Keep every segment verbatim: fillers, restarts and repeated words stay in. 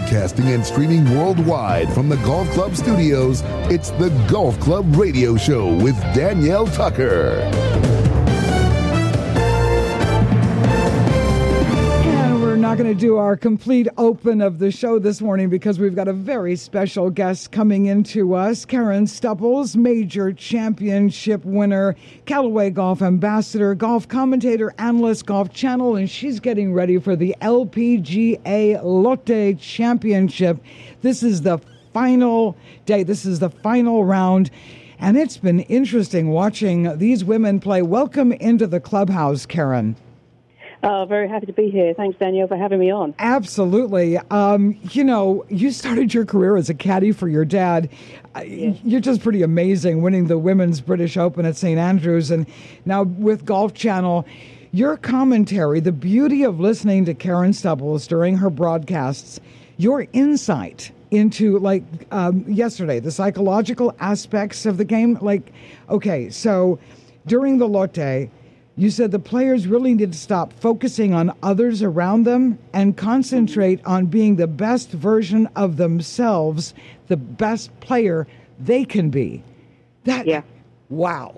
Broadcasting and streaming worldwide from the Golf Club studios, it's the Golf Club Radio Show with Danielle Tucker. And we're not going to do our complete open of the show this morning because we've got a very special guest coming into us. Karen Stupples, major championship winner, Callaway Golf ambassador, golf commentator, analyst, Golf Channel, and she's getting ready for the L P G A Lotte Championship. This is the final day. This is the final round. And it's been interesting watching these women play. Welcome into the clubhouse, Karen. Oh, very happy to be here. Thanks, Danielle, for having me on. Absolutely. Um, you know, you started your career as a caddy for your dad. Yes. You're just pretty amazing, winning the Women's British Open at Saint Andrews. And now with Golf Channel, your commentary, the beauty of listening to Karen Stupples during her broadcasts, your insight into, like, um, yesterday, the psychological aspects of the game. Like, okay, so during the Lotte, you said the players really need to stop focusing on others around them and concentrate on being the best version of themselves, the best player they can be. That, yeah. Wow.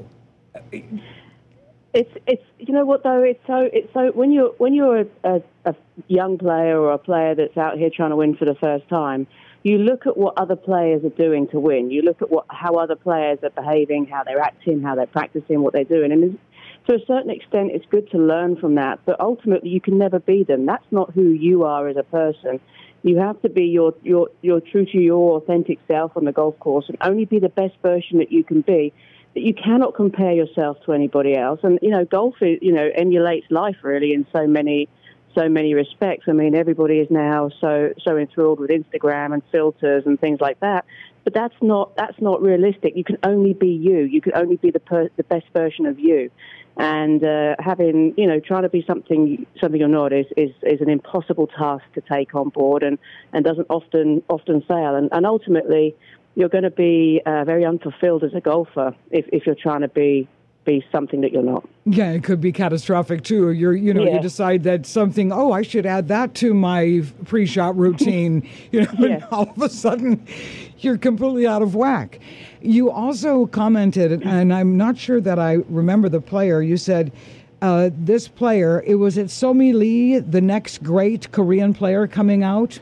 It's it's you know what though it's so it's so when you're when you're a, a, a young player or a player that's out here trying to win for the first time, you look at what other players are doing to win. You look at what how other players are behaving, how they're acting, how they're practicing, what they're doing, and to a certain extent, it's good to learn from that, but ultimately you can never be them. That's not who you are as a person. You have to be your, your, your true to your authentic self on the golf course and only be the best version that you can be. That you cannot compare yourself to anybody else. And, you know, golf, is, you know, emulates life really in so many so many respects. I mean, everybody is now so so enthralled with Instagram and filters and things like that. But that's not that's not realistic. You can only be you. You can only be the per, the best version of you. And uh, having, you know, trying to be something something you're not is, is, is an impossible task to take on board and, and doesn't often often fail. And, and ultimately, you're going to be uh, very unfulfilled as a golfer if, if you're trying to be be something that you're not. Yeah, it could be catastrophic too. You're, you know, yeah. you decide that something, oh, I should add that to my pre-shot routine, you know, yeah. and all of a sudden you're completely out of whack. You also commented, and I'm not sure that I remember the player, you said uh, this player, it was it Somi Lee, the next great Korean player coming out?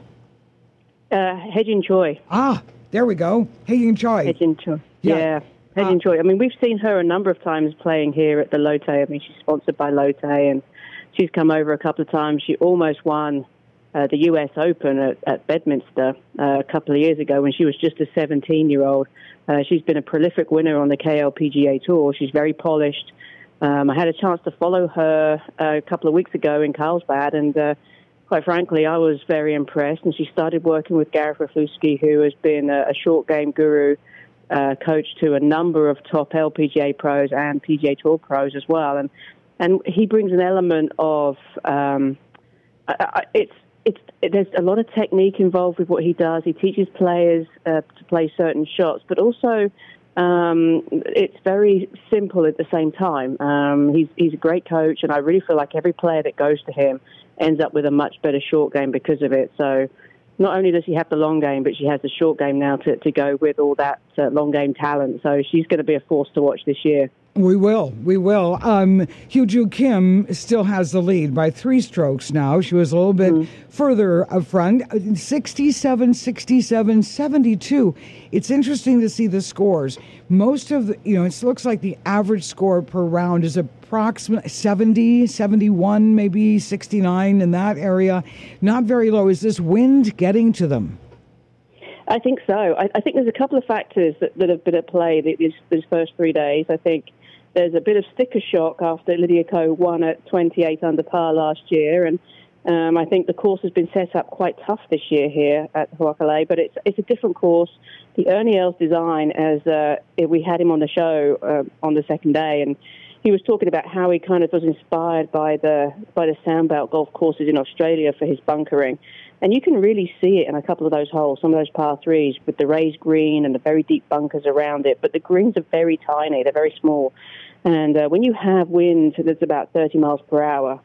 Uh, Hye-Jin Choi. Ah, there we go. Hye-Jin Choi. Hye-Jin Choi. Yeah. yeah. Hye-Jin Choi. I mean, we've seen her a number of times playing here at the Lotte. I mean, she's sponsored by Lotte, and she's come over a couple of times. She almost won uh, the U S Open at, at Bedminster uh, a couple of years ago when she was just a seventeen-year-old. Uh, she's been a prolific winner on the K L P G A Tour. She's very polished. Um, I had a chance to follow her uh, a couple of weeks ago in Carlsbad, and uh, quite frankly, I was very impressed. And she started working with Gareth Raflewski, who has been a, a short game guru, Uh, coach to a number of top L P G A pros and P G A Tour pros as well, and and he brings an element of um, I, I, it's it's it, there's a lot of technique involved with what he does. He teaches players uh, to play certain shots, but also um, it's very simple at the same time. Um, he's he's a great coach, and I really feel like every player that goes to him ends up with a much better short game because of it. So. Not only does she have the long game, but she has the short game now to, to go with all that uh, long game talent. So she's going to be a force to watch this year. We will. We will. Um, Hyo-Joo Kim still has the lead by three strokes now. She was a little bit mm. further up front. sixty-seven, sixty-seven, seventy-two. It's interesting to see the scores. Most of the, you know, it looks like the average score per round is approximately seventy, seventy-one, maybe sixty-nine in that area. Not very low. Is this wind getting to them? I think so. I, I think there's a couple of factors that, that have been at play these, these first three days. I think there's a bit of sticker shock after Lydia Ko won at twenty-eight under par last year, and um, I think the course has been set up quite tough this year here at Ho'ohakale, but it's it's a different course. The Ernie Els design, as uh, we had him on the show uh, on the second day, and he was talking about how he kind of was inspired by the by the Sandbelt golf courses in Australia for his bunkering. And you can really see it in a couple of those holes, some of those par threes, with the raised green and the very deep bunkers around it. But the greens are very tiny. They're very small. And uh, when you have wind that's about thirty miles per hour,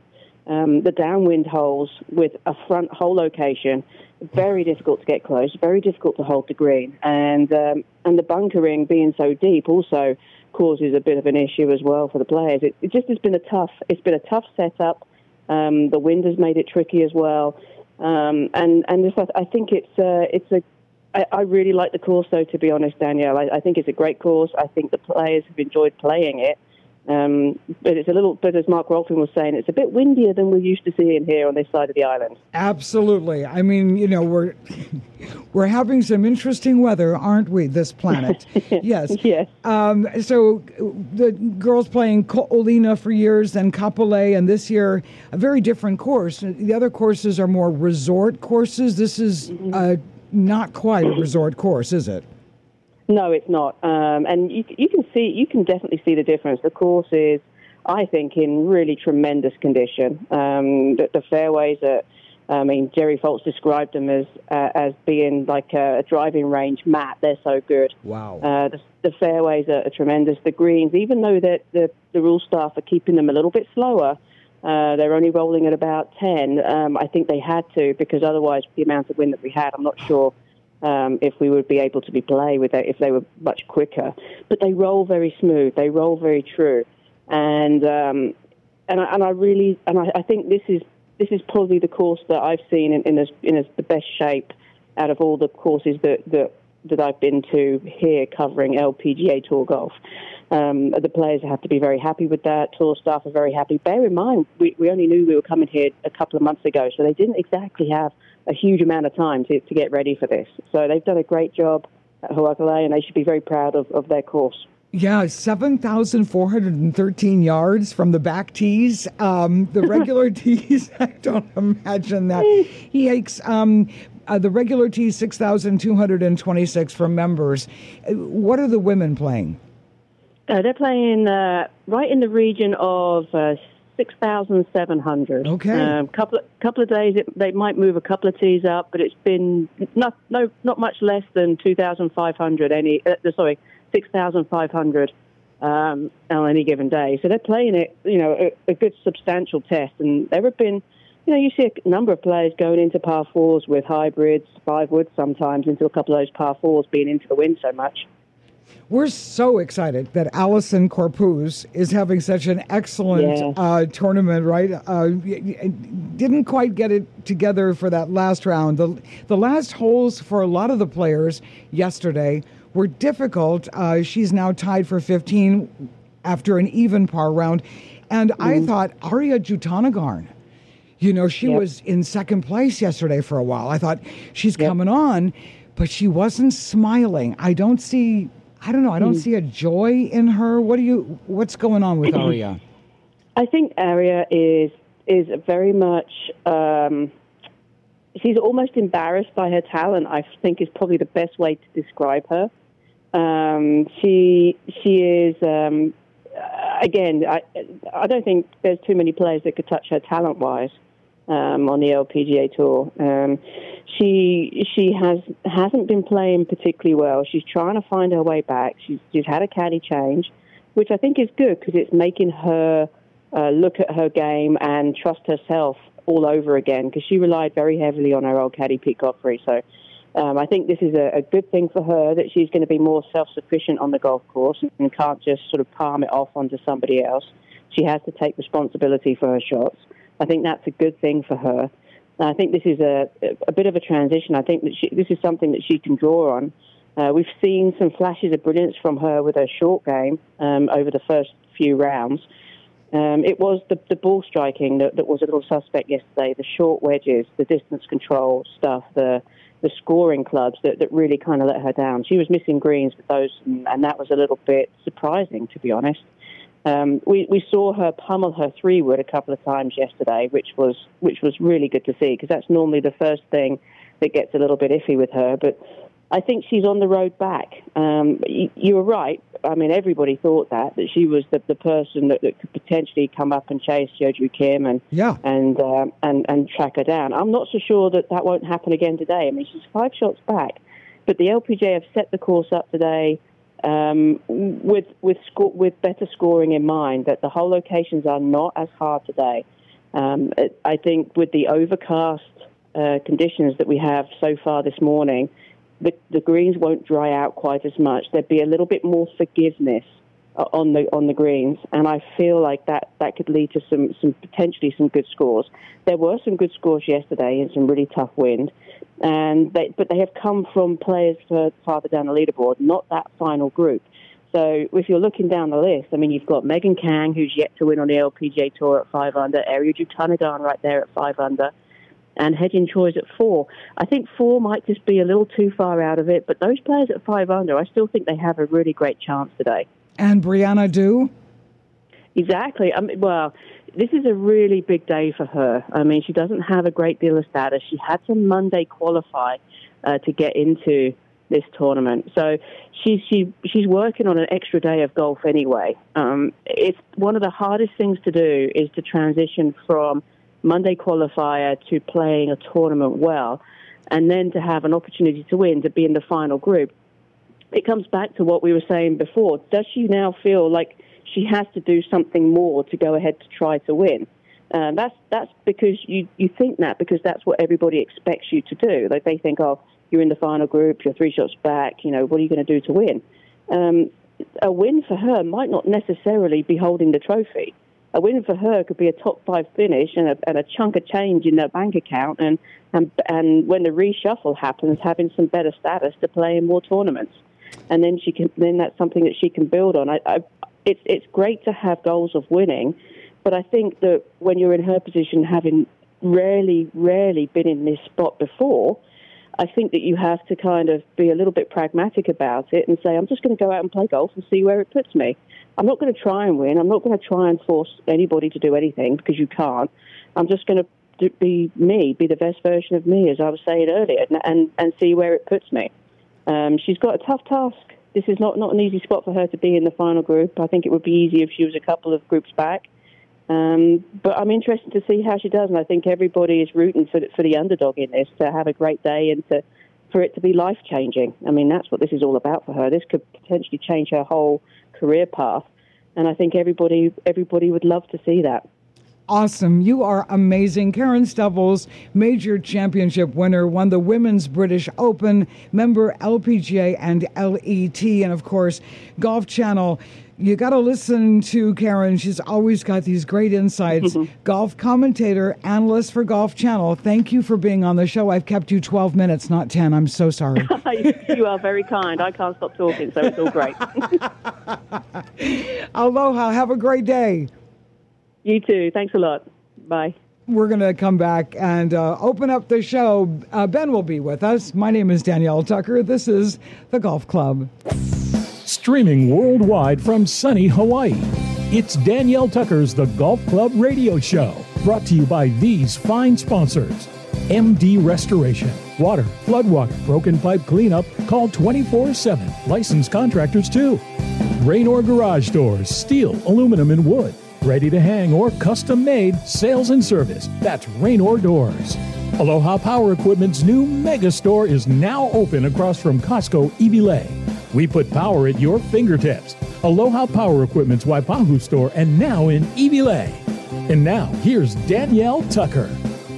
Um, the downwind holes with a front hole location, very difficult to get close, very difficult to hold the green. And um, and the bunkering being so deep also causes a bit of an issue as well for the players. It, it just has been a tough, it's been a tough setup. Um, the wind has made it tricky as well. Um, and and this, I think it's uh, it's a. I, I really like the course, though, to be honest, Danielle. I, I think it's a great course. I think the players have enjoyed playing it. Um, but it's a little, but as Mark Rolfing was saying, it's a bit windier than we're used to seeing here on this side of the island. Absolutely. I mean, you know, we're we're having some interesting weather, aren't we, this planet? Yes. Yes. Um, so the girls playing Olina for years, then Kapolei, and this year a very different course. The other courses are more resort courses. This is mm-hmm. uh, not quite a resort course, is it? No, it's not. Um, and you, you can see, you can definitely see the difference. The course is, I think, in really tremendous condition. Um, the, the fairways are, I mean, Jerry Foltz described them as uh, as being like a, a driving range mat. They're so good. Wow. Uh, the, the fairways are, are tremendous. The greens, even though the, the, the rule staff are keeping them a little bit slower, uh, they're only rolling at about ten. Um, I think they had to, because otherwise, with the amount of wind that we had, I'm not sure Um, if we would be able to be play with it if they were much quicker. But they roll very smooth. They roll very true, and um, and I, and I really and I, I think this is this is probably the course that I've seen in in, as, in as the best shape out of all the courses that that, that I've been to here covering L P G A Tour golf. Um, the players have to be very happy with that. Tour staff are very happy. Bear in mind, we, we only knew we were coming here a couple of months ago, so they didn't exactly have a huge amount of time to, to get ready for this. So they've done a great job at Ho'akalei, and they should be very proud of, of their course. Yeah, seven thousand four hundred thirteen yards from the back tees. Um, the regular tees, I don't imagine that. He takes um, uh, the regular tees, six thousand two hundred twenty-six for members. What are the women playing? Uh, they're playing uh, right in the region of uh, six thousand seven hundred. Okay. Um, couple of, couple of days, it, they might move a couple of tees up, but it's been not no not much less than two thousand five hundred. Any uh, sorry, six thousand five hundred um, on any given day. So they're playing it, you know, a, a good substantial test. And there have been, you know, you see a number of players going into par fours with hybrids, five woods sometimes, into a couple of those par fours being into the wind so much. We're so excited that Allisen Corpuz is having such an excellent yeah. uh, tournament, right? Uh, didn't quite get it together for that last round. The, the last holes for a lot of the players yesterday were difficult. Uh, she's now tied for fifteen after an even par round. And mm-hmm. I thought Arya Jutanagarn, you know, she yep. was in second place yesterday for a while. I thought she's yep. coming on, but she wasn't smiling. I don't see... I don't know. I don't see a joy in her. What do you? What's going on with Arya? I think Arya is is very much. Um, she's almost embarrassed by her talent. I think is probably the best way to describe her. Um, she she is um, again. I I don't think there's too many players that could touch her talent wise. Um, on the L P G A Tour. Um, she she has, hasn't been playing particularly well. She's trying to find her way back. She's, she's had a caddy change, which I think is good because it's making her uh, look at her game and trust herself all over again because she relied very heavily on her old caddy, Pete Godfrey. So um, I think this is a, a good thing for her that she's going to be more self-sufficient on the golf course and can't just sort of palm it off onto somebody else. She has to take responsibility for her shots. I think that's a good thing for her. I think this is a, a bit of a transition. I think that she, this is something that she can draw on. Uh, we've seen some flashes of brilliance from her with her short game um, over the first few rounds. Um, it was the, the ball striking that, that was a little suspect yesterday, the short wedges, the distance control stuff, the the scoring clubs that, that really kind of let her down. She was missing greens with those, and, and that was a little bit surprising, to be honest. Um, we, we saw her pummel her three-wood a couple of times yesterday, which was which was really good to see, because that's normally the first thing that gets a little bit iffy with her. But I think she's on the road back. Um, you, you were right. I mean, everybody thought that, that she was the, the person that, that could potentially come up and chase Yeoju Kim and, yeah. and, um, and, and track her down. I'm not so sure that that won't happen again today. I mean, she's five shots back. But the L P G A have set the course up today Um, with with sco- with better scoring in mind, that the hole locations are not as hard today. Um, I think with the overcast uh, conditions that we have so far this morning, the, the greens won't dry out quite as much. There'd be a little bit more forgiveness on the on the greens, and I feel like that, that could lead to some, some potentially some good scores. There were some good scores yesterday and some really tough wind, and they, but they have come from players farther down the leaderboard, not that final group. So if you're looking down the list, I mean, you've got Megan Kang, who's yet to win on the L P G A Tour at five under, Ariya Jutanugarn right there at five under, and Hye-Jin Choi's at four. I think four might just be a little too far out of it, but those players at five under, I still think they have a really great chance today. And Brianna Du? Exactly. I mean, well, this is a really big day for her. I mean, she doesn't have a great deal of status. She had to Monday qualify uh, to get into this tournament. So she's she, she's working on an extra day of golf anyway. Um, it's one of the hardest things to do is to transition from Monday qualifier to playing a tournament well, and then to have an opportunity to win, to be in the final group. It comes back to what we were saying before. Does she now feel like she has to do something more to go ahead to try to win? Uh, that's that's because you, you think that because that's what everybody expects you to do. Like they think, oh, you're in the final group, you're three shots back, you know, what are you going to do to win? Um, a win for her might not necessarily be holding the trophy. A win for her could be a top five finish and a, and a chunk of change in her bank account, and, and, and when the reshuffle happens, having some better status to play in more tournaments. And then she can. Then that's something that she can build on. I, I, it's it's great to have goals of winning, but I think that when you're in her position, having rarely, rarely been in this spot before, I think that you have to kind of be a little bit pragmatic about it and say, I'm just going to go out and play golf and see where it puts me. I'm not going to try and win. I'm not going to try and force anybody to do anything because you can't. I'm just going to be me, be the best version of me, as I was saying earlier, and and, and see where it puts me. Um, she's got a tough task. This is not, not an easy spot for her to be in the final group. I think it would be easy if she was a couple of groups back. Um, but I'm interested to see how she does, and I think everybody is rooting for the, for the underdog in this to have a great day and to, for it to be life-changing. I mean, that's what this is all about for her. This could potentially change her whole career path, and I think everybody everybody would love to see that. Awesome. You are amazing. Karen Stubbles, major championship winner, won the Women's British Open, member L P G A and L E T, and of course, Golf Channel. You got to listen to Karen. She's always got these great insights. Mm-hmm. Golf commentator, analyst for Golf Channel. Thank you for being on the show. I've kept you twelve minutes, not ten. I'm so sorry. You are very kind. I can't stop talking, so it's all great. Aloha. Have a great day. You too. Thanks a lot. Bye. We're going to come back and uh, open up the show. Uh, Ben will be with us. My name is Danielle Tucker. This is The Golf Club. Streaming worldwide from sunny Hawaii, it's Danielle Tucker's The Golf Club Radio Show. Brought to you by these fine sponsors. M D Restoration. Water, floodwater, broken pipe cleanup. Call twenty-four seven. Licensed contractors too. Raynor Garage Doors. Steel, aluminum, and wood. Ready to hang or custom made, sales and service. That's Raynor Doors. Aloha Power Equipment's new mega store is now open across from Costco Ibilei. We put power at your fingertips. Aloha Power Equipment's Waipahu store and now in Ibilei. And now, here's Danielle Tucker.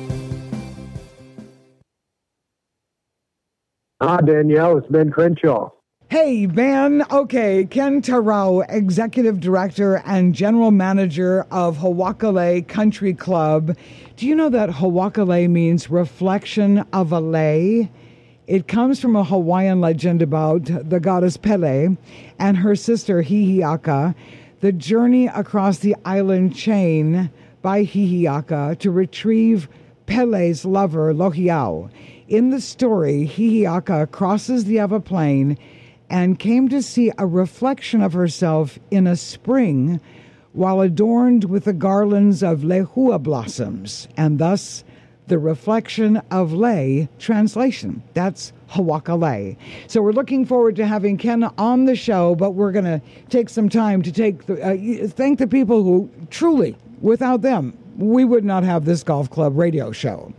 Hi, Danielle. It's Ben Crenshaw. Hey, Ben. Okay, Ken Tarao, Executive Director and General Manager of Hawakale Country Club. Do you know that Hawakale means reflection of a lei? It comes from a Hawaiian legend about the goddess Pele and her sister Hihiaka, the journey across the island chain by Hihiaka to retrieve Pele's lover, Lohiau. In the story, Hihiaka crosses the Ewa Plain and came to see a reflection of herself in a spring while adorned with the garlands of lehua blossoms, and thus the reflection of lei translation. That's Hawakale. So we're looking forward to having Ken on the show, but we're going to take some time to take the, uh, thank the people who truly, without them, we would not have this Golf Club radio show.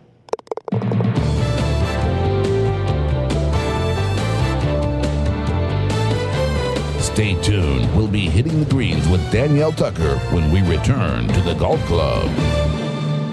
Stay tuned. We'll be hitting the greens with Danielle Tucker when we return to the Golf Club.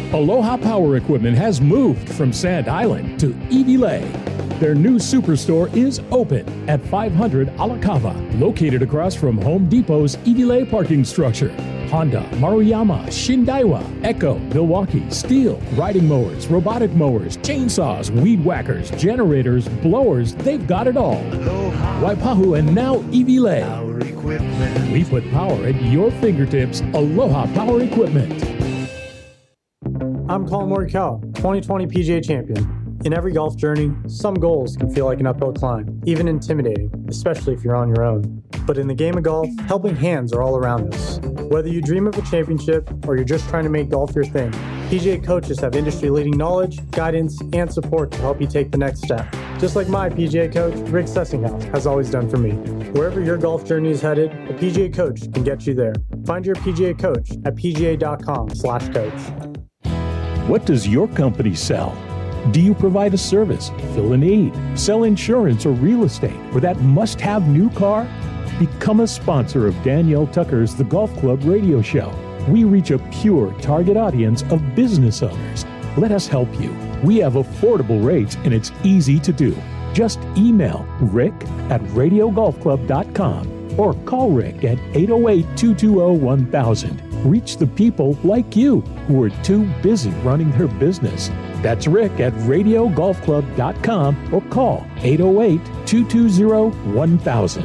Aloha Power Equipment has moved from Sand Island to Evi Lay. Their new superstore is open at five hundred Alakava, located across from Home Depot's Evi Lay parking structure. Honda, Maruyama, Shindaiwa, Echo, Milwaukee, Steel, riding mowers, robotic mowers, chainsaws, weed whackers, generators, blowers, they've got it all. Waipahu and now Evi Lay. We put power at your fingertips. Aloha Power Equipment. I'm Colin Morikawa, twenty twenty P G A champion. In every golf journey, some goals can feel like an uphill climb, even intimidating, especially if you're on your own. But in the game of golf, helping hands are all around us. Whether you dream of a championship or you're just trying to make golf your thing, P G A coaches have industry-leading knowledge, guidance, and support to help you take the next step. Just like my P G A coach, Rick Sessinghouse, has always done for me. Wherever your golf journey is headed, a P G A coach can get you there. Find your P G A coach at pga.com slash coach. What does your company sell? Do you provide a service, fill a need, sell insurance or real estate, or that must-have new car? Become a sponsor of Danielle Tucker's The Golf Club radio show. We reach a pure target audience of business owners. Let us help you. We have affordable rates and it's easy to do. Just email rick at radio golf club dot com or call Rick at eight oh eight, two two zero, one thousand. Reach the people like you who are too busy running their business. That's Rick at radio golf club dot com or call eight oh eight, two two zero, one thousand.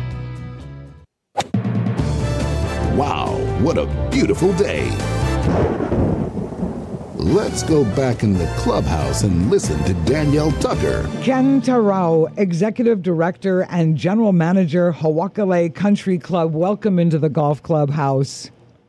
Wow, what a beautiful day. Let's go back in the clubhouse and listen to Danielle Tucker. Ken Tarao, Executive Director and General Manager, Hawakale Country Club. Welcome into the golf clubhouse.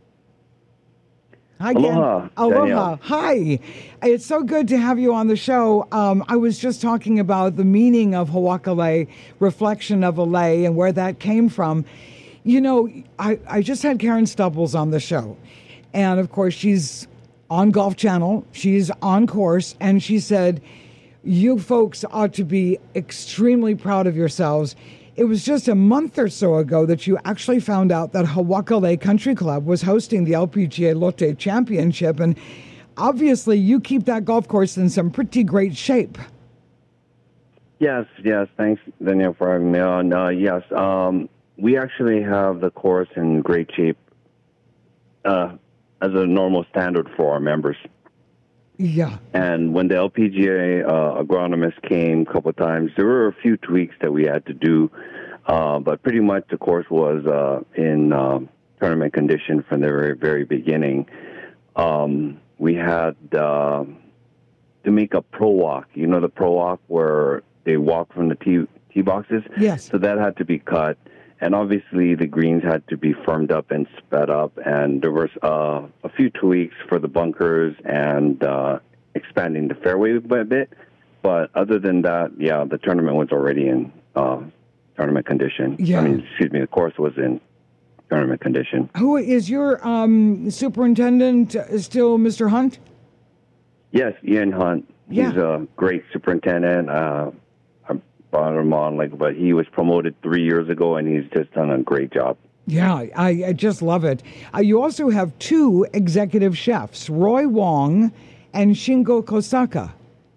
Hi, Aloha, Ken. Aloha. Danielle. Hi. It's so good to have you on the show. Um, I was just talking about the meaning of Hawakale, reflection of a lay, and where that came from. You know, I, I just had Karen Stubbles on the show. And, of course, she's on Golf Channel. She's on course. And she said, you folks ought to be extremely proud of yourselves. It was just a month or so ago that you actually found out that Hawakale Country Club was hosting the L P G A Lotte Championship. And obviously, you keep that golf course in some pretty great shape. Yes, yes. Thanks, Danielle, for having me on. Uh, yes, um, we actually have the course in great shape uh, as a normal standard for our members. Yeah. And when the L P G A uh, agronomist came a couple of times, there were a few tweaks that we had to do, uh, but pretty much the course was uh, in uh, tournament condition from the very, very beginning. Um, we had uh, to make a pro walk. You know the pro walk where they walk from the tee, tee boxes? Yes. So that had to be cut. And obviously, the greens had to be firmed up and sped up, and there was uh, a few tweaks for the bunkers and uh, expanding the fairway by a bit. But other than that, yeah, the tournament was already in uh, tournament condition. Yeah. I mean, excuse me, the course was in tournament condition. Who is your um, superintendent uh, still, Mister Hunt? Yes, Ian Hunt. Yeah. He's a great superintendent. Uh, brought him on, like, but he was promoted three years ago, and he's just done a great job. Yeah, I, I just love it. Uh, you also have two executive chefs, Roy Wong and Shingo Kosaka.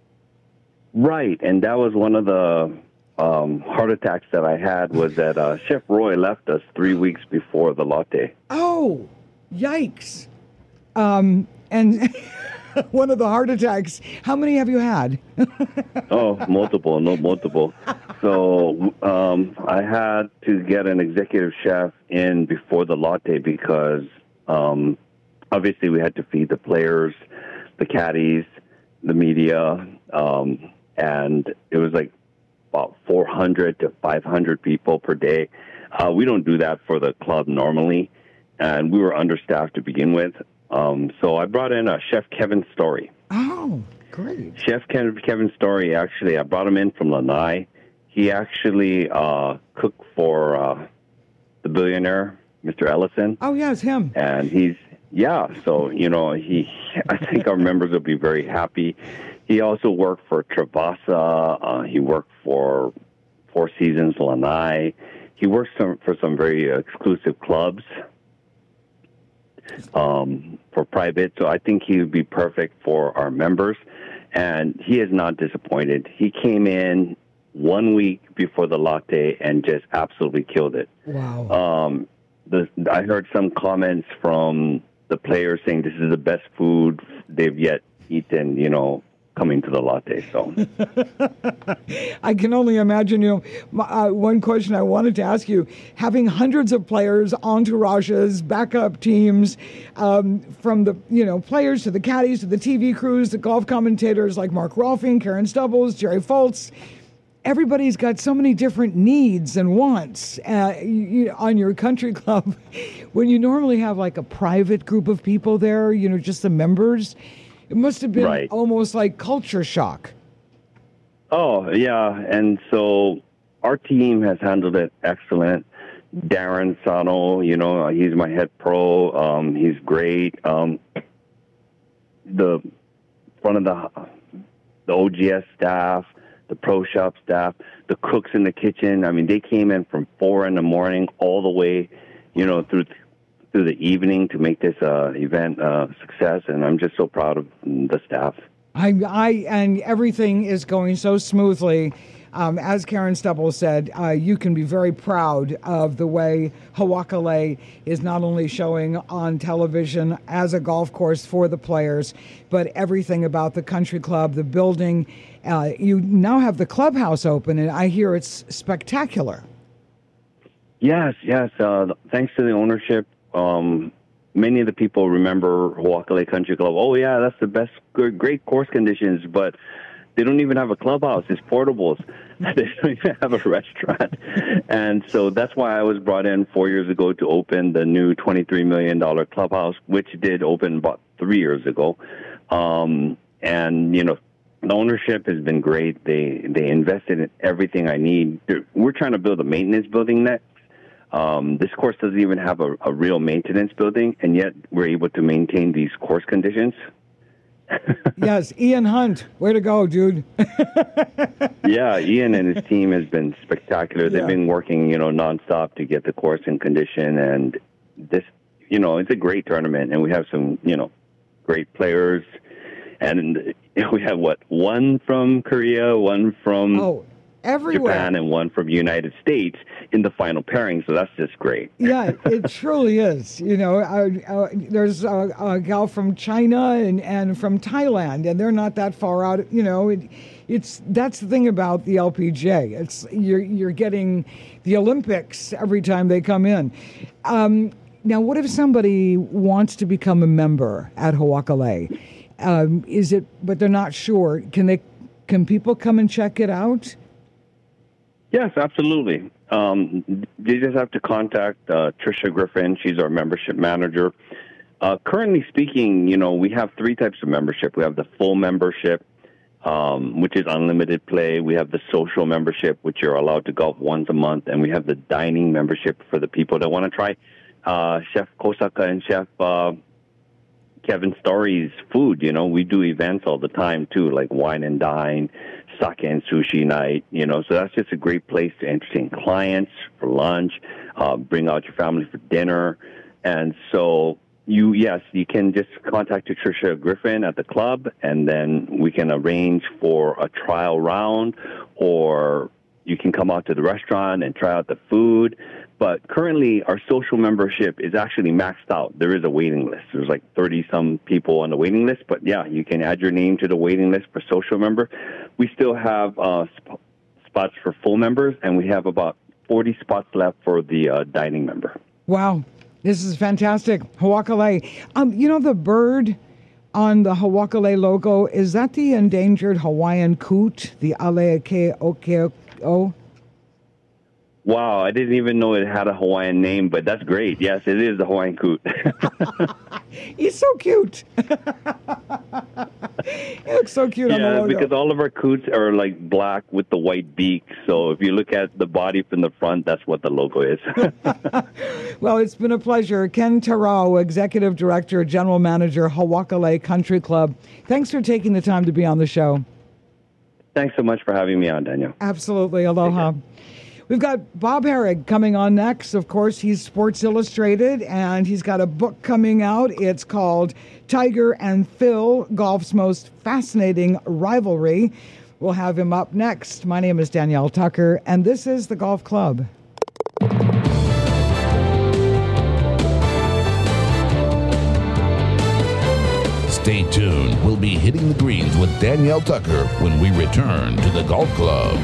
Right, and that was one of the um, heart attacks that I had, was that uh, Chef Roy left us three weeks before the latte. Oh, yikes. Um, and one of the heart attacks. How many have you had? Oh, multiple, no, multiple. So um, I had to get an executive chef in before the latte because um, obviously we had to feed the players, the caddies, the media, um, and it was like about four hundred to five hundred people per day. Uh, we don't do that for the club normally, and we were understaffed to begin with. Um, so I brought in uh, Chef Kevin Story. Oh, great. Chef Kevin, Kevin Story, actually, I brought him in from Lanai. He actually uh, cooked for uh, the billionaire, Mister Ellison. Oh, yes, him. And he's, yeah, so, you know, he. I think our members will be very happy. He also worked for Travasa. Uh, he worked for Four Seasons Lanai. He works some, for some very exclusive clubs. um, for private. So I think he would be perfect for our members. And he is not disappointed. He came in one week before the latte and just absolutely killed it. Wow. Um, the, I heard some comments from the players saying this is the best food they've yet eaten, you know, coming to the latte. So I can only imagine, you know, my, uh, one question I wanted to ask you, having hundreds of players, entourages, backup teams, um, from the, you know, players to the caddies to the T V crews, the golf commentators like Mark Rolfing, Karen Stubbles, Jerry Foltz, everybody's got so many different needs and wants uh, you, on your country club. When you normally have like a private group of people there, you know, just the members, it must have been right. almost like culture shock. Oh, yeah. And so our team has handled it excellent. Darren Sano, you know, he's my head pro. Um, he's great. Um, the front of the, the O G S staff, the pro shop staff, the cooks in the kitchen. I mean, they came in from four in the morning all the way, you know, through through the evening to make this uh, event uh, success. And I'm just so proud of the staff. I, I and everything is going so smoothly. Um, as Karen Stubbles said, uh, you can be very proud of the way Hawakale is not only showing on television as a golf course for the players, but everything about the country club, the building. Uh, you now have the clubhouse open, and I hear it's spectacular. Yes, yes. Uh, thanks to the ownership, um, many of the people remember Hawakale Country Club. Oh, yeah, that's the best, good, great course conditions, but they don't even have a clubhouse. It's portables. They don't even have a restaurant. And so that's why I was brought in four years ago to open the new twenty-three million dollars clubhouse, which did open about three years ago. Um, and, you know, the ownership has been great. They they invested in everything I need. We're trying to build a maintenance building next. Um, this course doesn't even have a, a real maintenance building, and yet we're able to maintain these course conditions. Yes, Ian Hunt, way to go, dude. Yeah, Ian and his team has been spectacular. They've Yeah. been working, you know, nonstop to get the course in condition, and this, you know, it's a great tournament, and we have some, you know, great players, and we have what one from Korea, one from Oh, everywhere. Japan, and one from United States in the final pairing. So that's just great. Yeah, it truly is. You know, uh, uh, there's a, a gal from China and, and from Thailand, and they're not that far out. You know, it, it's that's the thing about the L P G A. It's you're you're getting the Olympics every time they come in. Um, now, what if somebody wants to become a member at Hawakale? Um, is it? But they're not sure. Can they? Can people come and check it out? Yes, absolutely. Um, you just have to contact uh, Trisha Griffin. She's our membership manager. Uh, currently speaking, you know, we have three types of membership. We have the full membership, um, which is unlimited play. We have the social membership, which you're allowed to golf once a month. And we have the dining membership for the people that want to try uh, Chef Kosaka and Chef uh, Kevin Story's food. You know, we do events all the time, too, like wine and dine, sake and sushi night, you know, so that's just a great place to entertain clients for lunch, uh, bring out your family for dinner. And so you, yes, you can just contact Tricia Griffin at the club, and then we can arrange for a trial round, or you can come out to the restaurant and try out the food. But currently, our social membership is actually maxed out. There is a waiting list. There's like thirty-some people on the waiting list. But, yeah, you can add your name to the waiting list for social member. We still have uh, sp- spots for full members, and we have about forty spots left for the uh, dining member. Wow, this is fantastic. Hawakale. Um, you know, the bird on the Hawakale logo, is that the endangered Hawaiian coot, the Aleakeokeo? Wow, I didn't even know it had a Hawaiian name, but that's great. Yes, it is the Hawaiian coot. He's so cute. He looks so cute on the Yeah, logo. because all of our coots are like black with the white beak. So if you look at the body from the front, that's what the logo is. Well, it's been a pleasure. Ken Terao, Executive Director, General Manager, Hawakale Country Club. Thanks for taking the time to be on the show. Thanks so much for having me on, Daniel. Absolutely. Aloha. We've got Bob Harig coming on next. Of course, he's Sports Illustrated, and he's got a book coming out. It's called Tiger and Phil, Golf's Most Fascinating Rivalry. We'll have him up next. My name is Danielle Tucker, and this is The Golf Club. Stay tuned. We'll be hitting the greens with Danielle Tucker when we return to the Golf Club.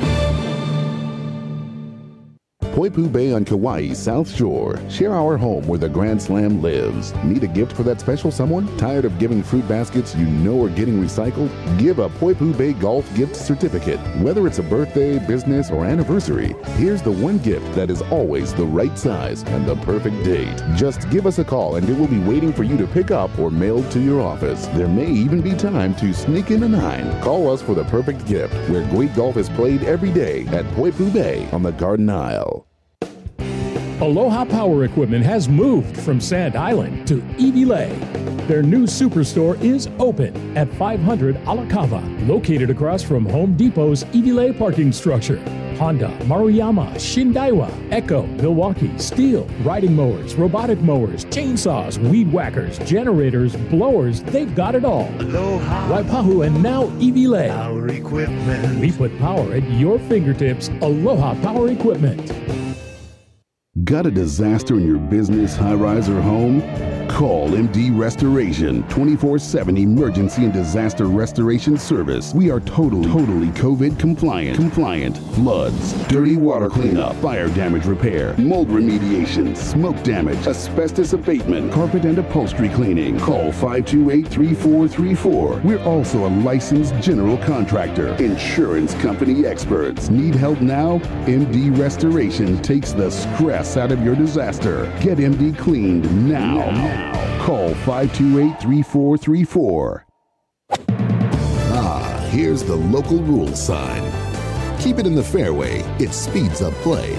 Poipu Bay on Kauai's South Shore. Share our home where the Grand Slam lives. Need a gift for that special someone? Tired of giving fruit baskets you know are getting recycled? Give a Poipu Bay Golf gift certificate. Whether it's a birthday, business, or anniversary, here's the one gift that is always the right size and the perfect date. Just give us a call and it will be waiting for you to pick up or mailed to your office. There may even be time to sneak in a nine. Call us for the perfect gift, where great golf is played every day at Poipu Bay on the Garden Isle. Aloha Power Equipment has moved from Sand Island to Iwilei. Their new superstore is open at five hundred Alakava, located across from Home Depot's Iwilei parking structure. Honda, Maruyama, Shindaiwa, Echo, Milwaukee, Steel, riding mowers, robotic mowers, chainsaws, weed whackers, generators, blowers, they've got it all. Aloha Waipahu and now Iwilei. Power Equipment. We put power at your fingertips. Aloha Power Equipment. Got a disaster in your business, high-rise, or home? Call M D Restoration, twenty-four seven emergency and disaster restoration service. We are totally, totally COVID compliant. Compliant. Floods, dirty water cleanup, fire damage repair, mold remediation, smoke damage, asbestos abatement, carpet and upholstery cleaning. Call five two eight, three four three four. We're also a licensed general contractor. Insurance company experts. Need help now? M D Restoration takes the stress out of your disaster. Get M D cleaned now. now. Call five two eight, three four three four. Ah, here's the local rules sign. Keep it in the fairway. It speeds up play.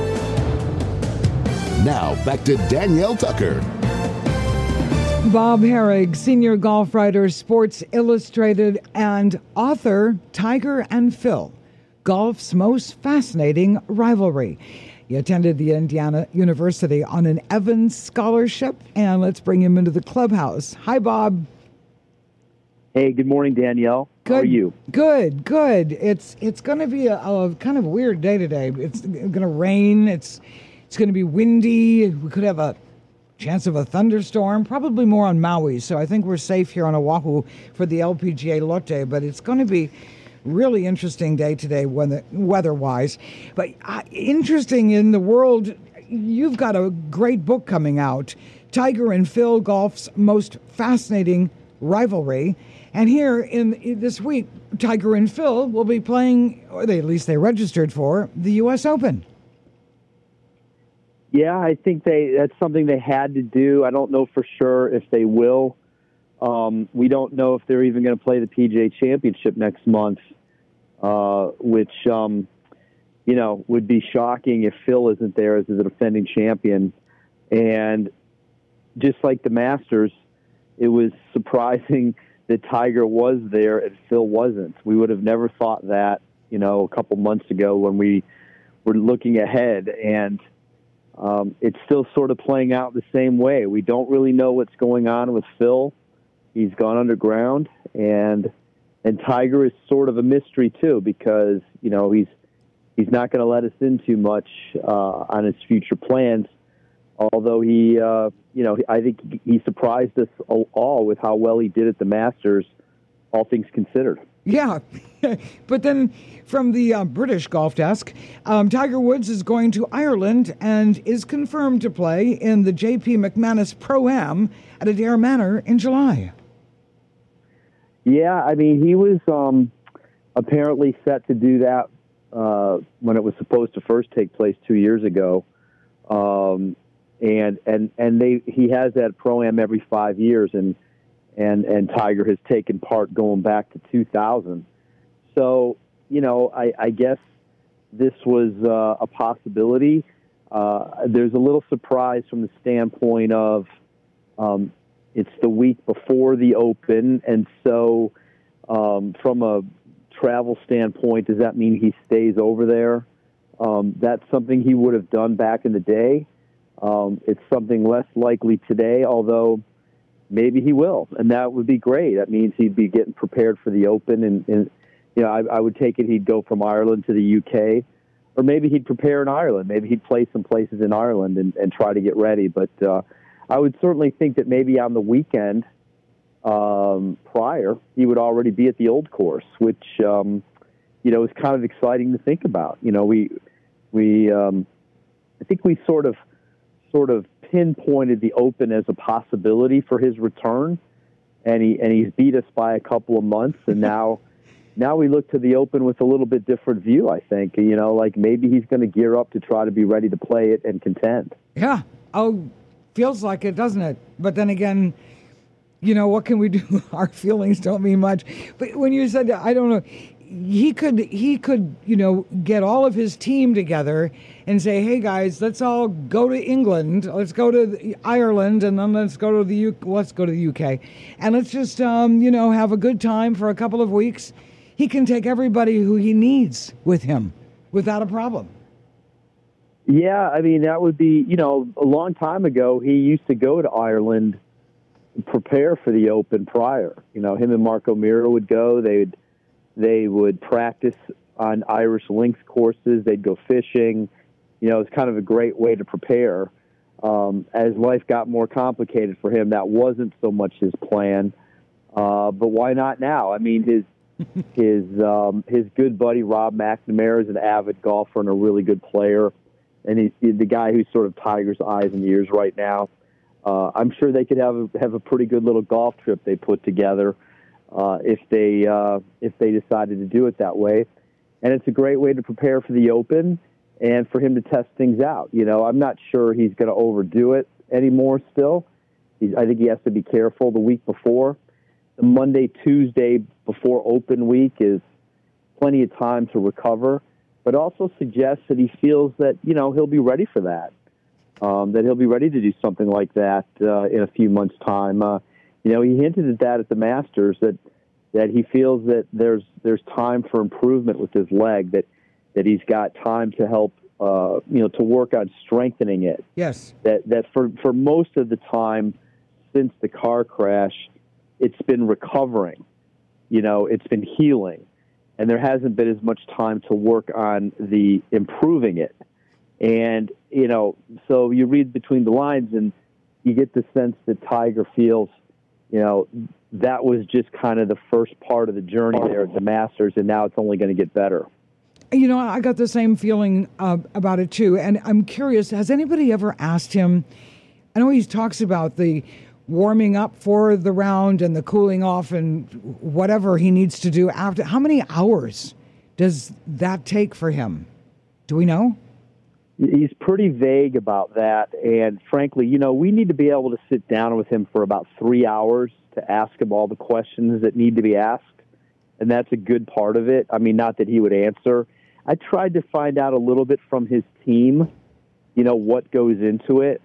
Now back to Danielle Tucker. Bob Harig, senior golf writer, Sports Illustrated, and author, Tiger and Phil, Golf's Most Fascinating Rivalry. He attended the Indiana University on an Evans Scholarship, and let's bring him into the clubhouse. Hi, Bob. Hey, good morning, Danielle. Good. How are you? Good, good. It's it's going to be a, a kind of weird day today. It's going to rain. It's it's going to be windy. We could have a chance of a thunderstorm, probably more on Maui. So I think we're safe here on Oahu for the L P G A Lotte, but it's going to be really interesting day today weather-wise. But uh, interesting in the world, you've got a great book coming out, Tiger and Phil, Golf's Most Fascinating Rivalry. And here in, in this week, Tiger and Phil will be playing, or they, at least they registered for, the U S Open. Yeah, I think they that's something they had to do. I don't know for sure if they will. Um, we don't know if they're even going to play the P G A Championship next month, uh, which, um, you know, would be shocking if Phil isn't there as the defending champion. And just like the Masters, it was surprising that Tiger was there and Phil wasn't. We would have never thought that, you know, a couple months ago when we were looking ahead. And um, it's still sort of playing out the same way. We don't really know what's going on with Phil. He's gone underground, and and Tiger is sort of a mystery too, because you know he's he's not going to let us in too much uh, on his future plans. Although he, uh, you know, I think he surprised us all with how well he did at the Masters, all things considered. Yeah, but then from the uh, British Golf Desk, um, Tiger Woods is going to Ireland and is confirmed to play in the J P McManus Pro-Am at Adair Manor in July. Yeah, I mean, he was um, apparently set to do that uh, when it was supposed to first take place two years ago. Um, and and and they he has that Pro-Am every five years, and and and Tiger has taken part going back to two thousand. So, you know, I, I guess this was uh, a possibility. Uh, there's a little surprise from the standpoint of um, it's the week before the Open, and so um, from a travel standpoint, does that mean he stays over there? Um, that's something he would have done back in the day. Um, it's something less likely today, although maybe he will, and that would be great. That means he'd be getting prepared for the Open, and, and you know, I, I would take it he'd go from Ireland to the U K, or maybe he'd prepare in Ireland. Maybe he'd play some places in Ireland and, and try to get ready. But uh, I would certainly think that maybe on the weekend um, prior, he would already be at the Old Course, which um, you know is kind of exciting to think about. You know, we we um, I think we sort of sort of pinpointed the Open as a possibility for his return, and he and he's beat us by a couple of months, and now now we look to the Open with a little bit different view. I think, you know, like maybe he's going to gear up to try to be ready to play it and contend. Yeah, oh, feels like it, doesn't it? But then again, you know, what can we do? Our feelings don't mean much. But when you said, I don't know, he could, he could, you know, get all of his team together and say, hey, guys, let's all go to England. Let's go to Ireland, and then let's go to the U- let's go to the U K. And let's just, um, you know, have a good time for a couple of weeks. He can take everybody who he needs with him without a problem. Yeah, I mean, that would be, you know, a long time ago, he used to go to Ireland and prepare for the Open prior. You know, him and Mark O'Meara would go. They'd They would practice on Irish links courses. They'd go fishing. You know, it's kind of a great way to prepare. Um, as life got more complicated for him, that wasn't so much his plan. Uh, but why not now? I mean, his his um, his good buddy Rob McNamara is an avid golfer and a really good player, and he's, he's the guy who's sort of Tiger's eyes and ears right now. Uh, I'm sure they could have a, have a pretty good little golf trip they put together. Uh, if they uh, if they decided to do it that way, and it's a great way to prepare for the Open and for him to test things out. You know, I'm not sure he's going to overdo it anymore. Still, he's, I think he has to be careful. The week before, the Monday, Tuesday before Open week is plenty of time to recover, but also suggests that he feels that you know he'll be ready for that. Um, that he'll be ready to do something like that uh, in a few months' time. Uh, You know, he hinted at that at the Masters, that that he feels that there's there's time for improvement with his leg, that that he's got time to help, uh, you know, to work on strengthening it. Yes. That that for, for most of the time since the car crash, it's been recovering. You know, it's been healing, and there hasn't been as much time to work on the improving it. And, you know, so you read between the lines and you get the sense that Tiger feels, you know, that was just kind of the first part of the journey there at the Masters, and now it's only going to get better. You know, I got the same feeling uh, about it, too. And I'm curious, has anybody ever asked him, I know he talks about the warming up for the round and the cooling off and whatever he needs to do after. How many hours does that take for him? Do we know? He's pretty vague about that, and frankly, you know, we need to be able to sit down with him for about three hours to ask him all the questions that need to be asked, and that's a good part of it. I mean, not that he would answer. I tried to find out a little bit from his team, you know, what goes into it,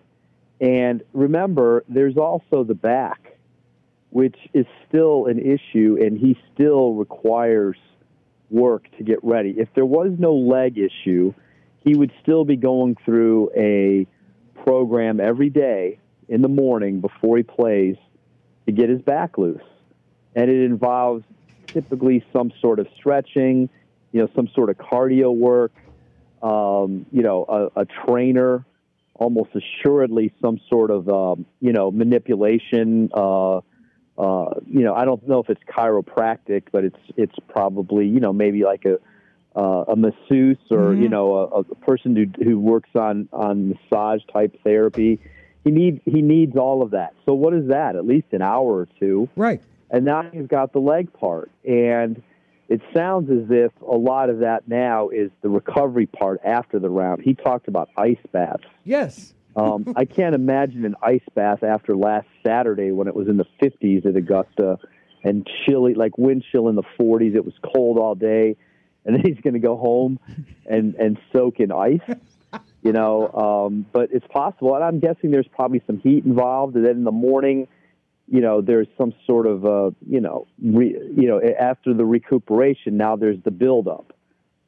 and remember, there's also the back, which is still an issue, and he still requires work to get ready. If there was no leg issue, he would still be going through a program every day in the morning before he plays to get his back loose. And it involves typically some sort of stretching, you know, some sort of cardio work, um, you know, a, a trainer, almost assuredly some sort of, um, you know, manipulation. Uh, uh, you know, I don't know if it's chiropractic, but it's it's probably, you know, maybe like a, Uh, a masseuse or, mm-hmm. you know, a, a person who, who works on, on massage type therapy. He needs, he needs all of that. So what is that? At least an hour or two. Right. And now he's got the leg part. And it sounds as if a lot of that now is the recovery part after the round. He talked about ice baths. Yes. um, I can't imagine an ice bath after last Saturday when it was in the fifties at Augusta and chilly, like wind chill in the forties. It was cold all day. And then he's going to go home and, and soak in ice, you know. Um, but it's possible. And I'm guessing there's probably some heat involved. And then in the morning, you know, there's some sort of, uh, you know, re, you know, after the recuperation, now there's the buildup.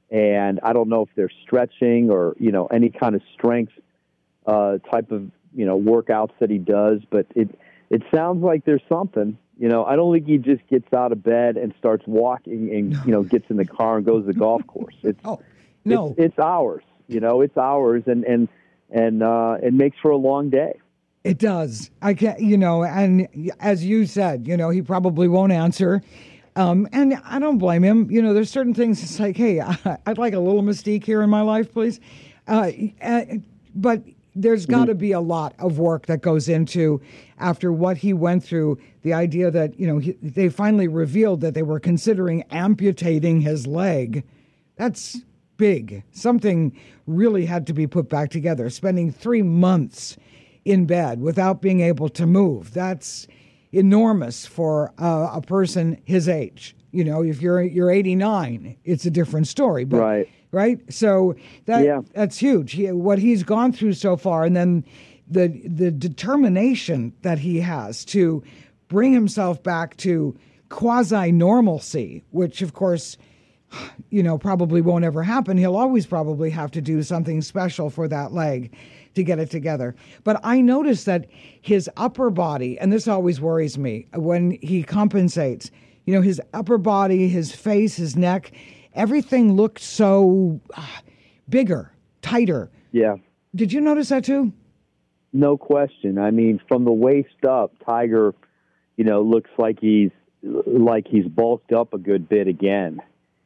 And I don't know if they're stretching or, you know, any kind of strength uh, type of, you know, workouts that he does. But it it sounds like there's something. You know, I don't think he just gets out of bed and starts walking and, you know, gets in the car and goes to the golf course. It's, oh, no. It's, it's hours. You know, it's hours, and, and, and uh, it makes for a long day. It does. I can't, you know, and as you said, you know, he probably won't answer. Um, and I don't blame him. You know, there's certain things, it's like, hey, I, I'd like a little mystique here in my life, please. Uh, uh, but there's got to mm-hmm. be a lot of work that goes into, after what he went through, the idea that, you know, he, they finally revealed that they were considering amputating his leg. That's big. Something really had to be put back together. Spending three months in bed without being able to move. That's enormous for uh, a person his age. You know, if you're you're eighty-nine, it's a different story. But, right. Right. So that yeah. that's huge. He, what he's gone through so far, and then the the determination that he has to bring himself back to quasi normalcy, which of course, you know, probably won't ever happen. He'll always probably have to do something special for that leg to get it together. But I noticed that his upper body, and this always worries me when he compensates, you know, his upper body, his face, his neck, everything looked so uh, bigger, tighter. Yeah. Did you notice that too? No question. I mean, from the waist up, Tiger, you know, looks like he's like he's bulked up a good bit again.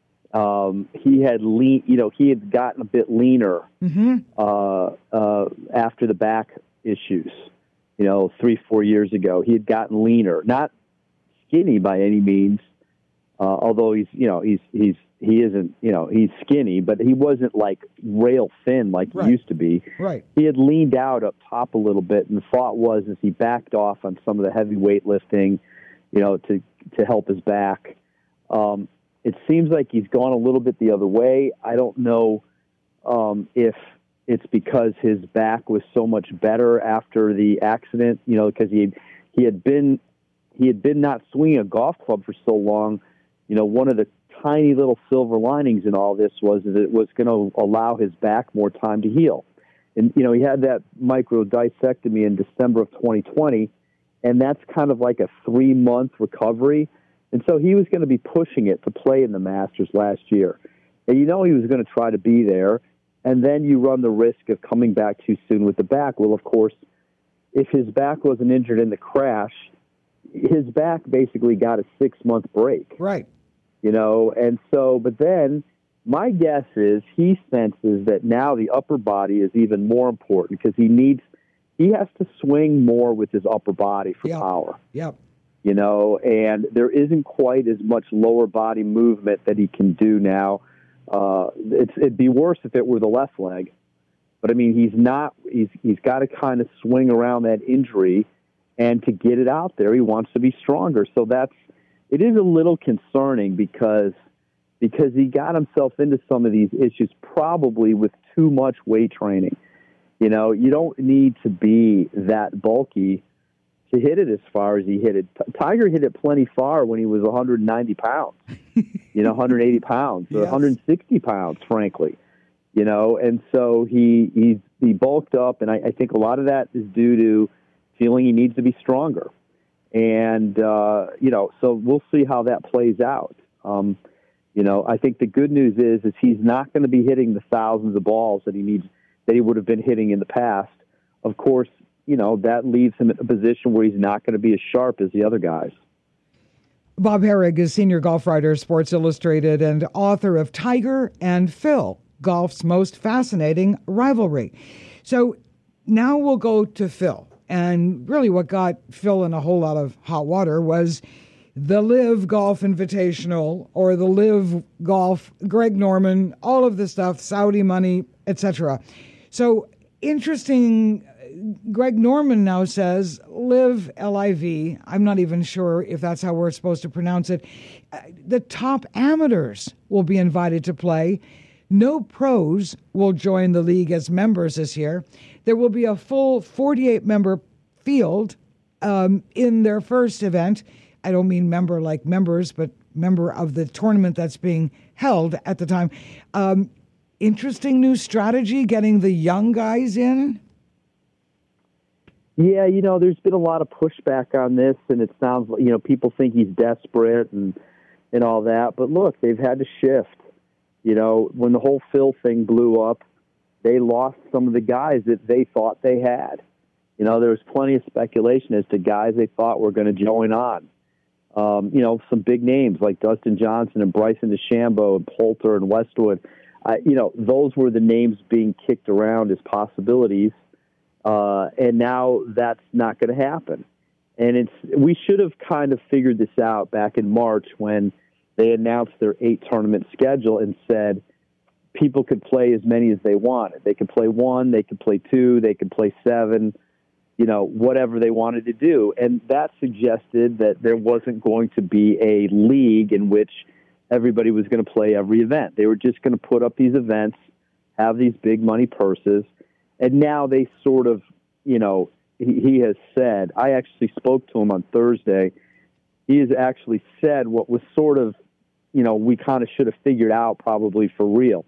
Um, he had lean, you know, he had gotten a bit leaner mm-hmm. uh, uh, after the back issues. You know, three, four years ago, he had gotten leaner, not skinny by any means. Uh, although he's, you know, he's he's he isn't, you know, he's skinny, but he wasn't like rail thin like right. he used to be. Right. He had leaned out up top a little bit, and the thought was, as he backed off on some of the heavy weightlifting, you know, to to help his back. Um, It seems like he's gone a little bit the other way. I don't know um, if it's because his back was so much better after the accident, you know, because he had, he had been he had been not swinging a golf club for so long. You know, one of the tiny little silver linings in all this was that it was going to allow his back more time to heal. And, you know, he had that microdiscectomy in December of twenty twenty, and that's kind of like a three-month recovery. And so he was going to be pushing it to play in the Masters last year. And you know he was going to try to be there, and then you run the risk of coming back too soon with the back. Well, of course, if his back wasn't injured in the crash, his back basically got a six-month break. Right. You know, and so, but then my guess is he senses that now the upper body is even more important because he needs, he has to swing more with his upper body for yep. power. Yep. You know, and there isn't quite as much lower body movement that he can do now. Uh, it's, it'd be worse if it were the left leg, but I mean, he's not. He's he's got to kind of swing around that injury, and to get it out there, he wants to be stronger. So that's it is a little concerning because because he got himself into some of these issues probably with too much weight training. You know, you don't need to be that bulky to hit it as far as he hit it. T- Tiger hit it plenty far when he was one hundred ninety pounds, you know, one hundred eighty pounds, or yes. one hundred sixty pounds, frankly, you know, and so he he, he bulked up, and I, I think a lot of that is due to feeling he needs to be stronger. And, uh, you know, so we'll see how that plays out. Um, you know, I think the good news is, is he's not going to be hitting the thousands of balls that he needs, that he would have been hitting in the past. Of course, you know, that leaves him in a position where he's not going to be as sharp as the other guys. Bob Harig is senior golf writer, Sports Illustrated, and author of Tiger and Phil, Golf's Most Fascinating Rivalry. So now we'll go to Phil. And really what got Phil in a whole lot of hot water was the Live Golf Invitational, or the Live Golf, Greg Norman, all of this stuff, Saudi money, et cetera. So interesting. Greg Norman now says Live, L I V. I'm not even sure if that's how we're supposed to pronounce it. Uh, the top amateurs will be invited to play. No pros will join the league as members this year. There will be a full forty-eight member field um, in their first event. I don't mean member like members, but member of the tournament that's being held at the time. Um, interesting new strategy, getting the young guys in. Yeah, you know, there's been a lot of pushback on this, and it sounds like, you know, people think he's desperate and and all that. But look, they've had to shift. You know, when the whole Phil thing blew up, they lost some of the guys that they thought they had. You know, there was plenty of speculation as to guys they thought were going to join on. Um, you know, some big names like Dustin Johnson and Bryson DeChambeau and Poulter and Westwood. Uh, you know, those were the names being kicked around as possibilities. Uh, and now that's not going to happen. And it's we should have kind of figured this out back in March when they announced their eight tournament schedule and said people could play as many as they wanted. They could play one, they could play two, they could play seven, you know, whatever they wanted to do. And that suggested that there wasn't going to be a league in which everybody was going to play every event. They were just going to put up these events, have these big money purses. And now they sort of, you know, he, he has said, I actually spoke to him on Thursday. He has actually said what was sort of, you know, we kind of should have figured out probably for real,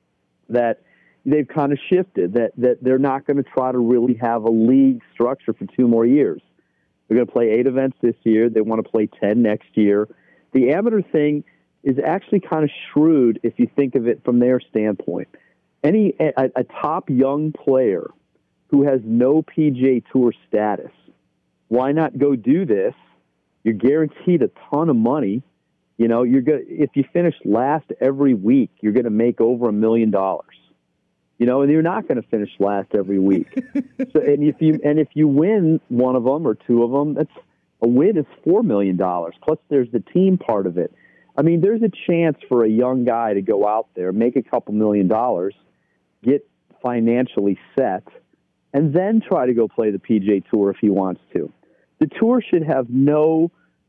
that they've kind of shifted, that, that they're not going to try to really have a league structure for two more years. They're going to play eight events this year. They want to play ten next year. The amateur thing is actually kind of shrewd if you think of it from their standpoint. Any a, a top young player who has no P G A Tour status, why not go do this? You're guaranteed a ton of money. You know, you're going if you finish last every week, you're going to make over a million dollars. You know, and you're not going to finish last every week. So, and if you and if you win one of them or two of them, that's a win is four million dollars. Plus, there's the team part of it. I mean, there's a chance for a young guy to go out there, make a couple million dollars, get financially set, and then try to go play the P G A Tour if he wants to. The tour should have no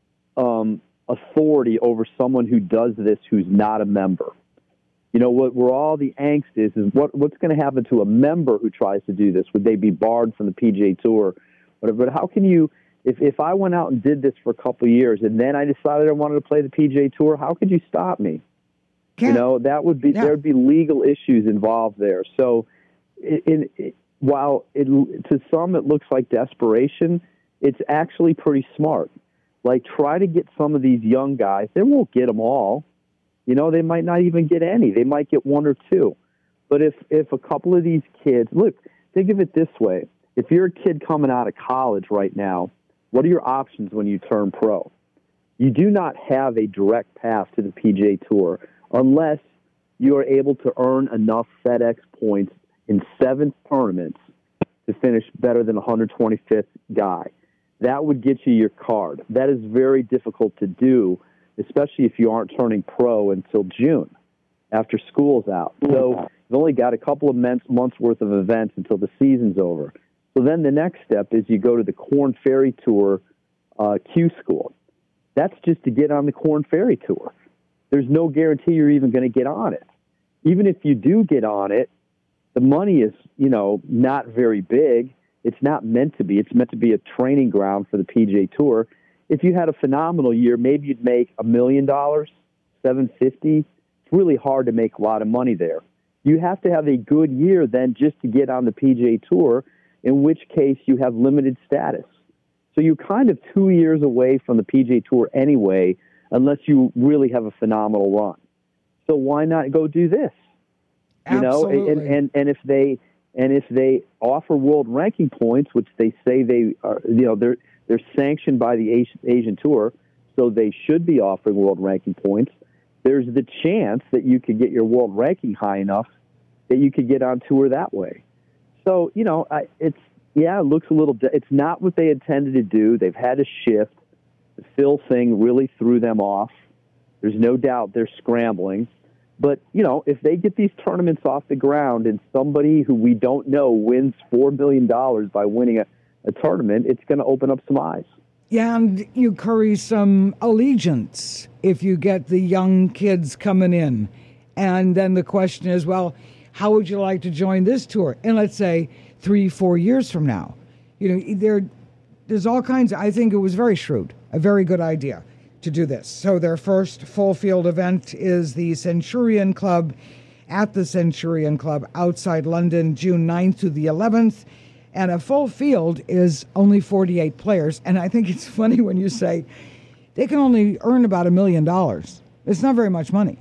um, authority over someone who does this who's not a member. You know, what where all the angst is, is what what's going to happen to a member who tries to do this? Would they be barred from the P G A Tour? Whatever. But how can you, if, if I went out and did this for a couple of years and then I decided I wanted to play the P G A Tour, how could you stop me? Can't, you know, that would be, yeah. There'd be legal issues involved there. So in, in, while it, to some it looks like desperation, it's actually pretty smart. Like, try to get some of these young guys. They won't get them all. You know, they might not even get any. They might get one or two. But if, if a couple of these kids, look, think of it this way. If you're a kid coming out of college right now, what are your options when you turn pro? You do not have a direct path to the P G A Tour unless you are able to earn enough FedEx points in seven tournaments to finish better than one hundred twenty-fifth guy. That would get you your card. That is very difficult to do, especially if you aren't turning pro until June, after school's out. So you've only got a couple of months worth of events until the season's over. So then the next step is you go to the Korn Ferry Tour uh, Q School. That's just to get on the Korn Ferry Tour. There's no guarantee you're even going to get on it. Even if you do get on it, the money is, you know, not very big. It's not meant to be. It's meant to be a training ground for the P G A Tour. If you had a phenomenal year, maybe you'd make a million dollars, seven fifty. It's really hard to make a lot of money there. You have to have a good year then just to get on the P G A Tour, in which case you have limited status. So you're kind of two years away from the P G A Tour anyway, unless you really have a phenomenal run. So why not go do this? You Absolutely. know, and, and, and if they and if they offer world ranking points, which they say they are, you know, they're they're sanctioned by the Asian, Asian Tour, so they should be offering world ranking points. There's the chance that you could get your world ranking high enough that you could get on tour that way. So, you know, I, it's yeah, it looks a little. It's not what they intended to do. They've had to shift. The Phil thing really threw them off. There's no doubt they're scrambling. But, you know, if they get these tournaments off the ground and somebody who we don't know wins four million dollars by winning a, a tournament, it's going to open up some eyes. Yeah, and you curry some allegiance if you get the young kids coming in. And then the question is, well, how would you like to join this tour? And let's say three, four years from now. You know, there, there's all kinds of, I think it was very shrewd, a very good idea to do this. So their first full field event is the Centurion Club at the Centurion Club outside London, June ninth to the eleventh. And a full field is only forty-eight players. And I think it's funny when you say they can only earn about a million dollars. It's not very much money.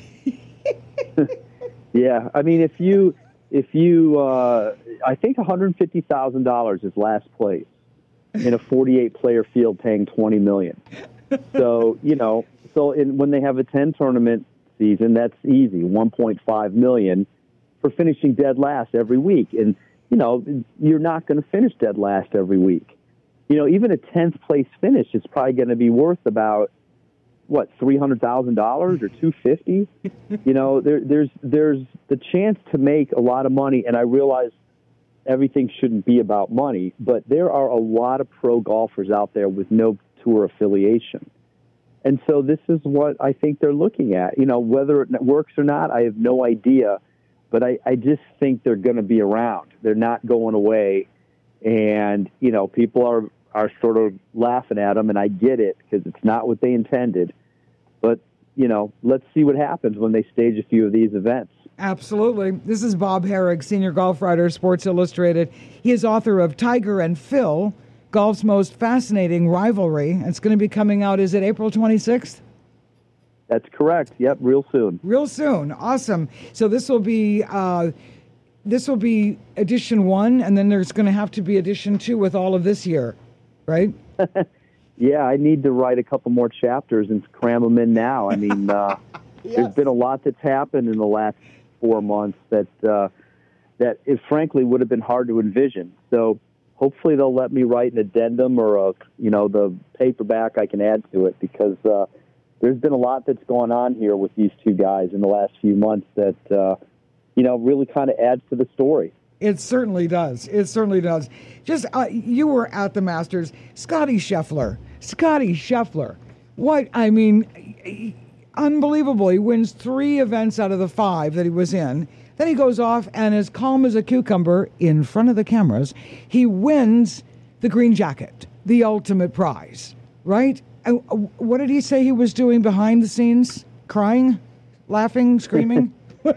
Yeah, I mean, if you, if you, uh, I think one hundred fifty thousand dollars is last place in a forty-eight player field paying twenty million dollars. So, you know, so in, when they have a ten tournament season, that's easy, one point five million dollars for finishing dead last every week. And, you know, you're not going to finish dead last every week. You know, even a tenth place finish is probably going to be worth about, what, three hundred thousand dollars or two hundred fifty thousand dollars? You know, there, there's there's the chance to make a lot of money, and I realize everything shouldn't be about money, but there are a lot of pro golfers out there with no tour affiliation. And so this is what I think they're looking at. You know, whether it works or not, I have no idea. But I, I just think they're going to be around. They're not going away. And, you know, people are, are sort of laughing at them, and I get it because it's not what they intended. But, you know, let's see what happens when they stage a few of these events. Absolutely. This is Bob Harig, senior golf writer, Sports Illustrated. He is author of Tiger and Phil, Golf's Most Fascinating Rivalry. It's going to be coming out, is it April twenty-sixth? That's correct. Yep, real soon. Real soon. Awesome. So this will be uh, this will be edition one, and then there's going to have to be edition two with all of this year, right? Yeah, I need to write a couple more chapters and cram them in now. I mean, uh, yes. There's been a lot that's happened in the last four months that uh, that it frankly would have been hard to envision. So hopefully they'll let me write an addendum or a you know the paperback I can add to it, because uh, there's been a lot that's gone on here with these two guys in the last few months that, uh, you know, really kind of adds to the story. It certainly does. It certainly does. Just, uh, you were at the Masters. Scotty Scheffler. Scotty Scheffler. What, I mean, unbelievable. He wins three events out of the five that he was in. Then he goes off and, as calm as a cucumber in front of the cameras, he wins the green jacket, the ultimate prize, right? What did he say he was doing behind the scenes? Crying? Laughing? Screaming?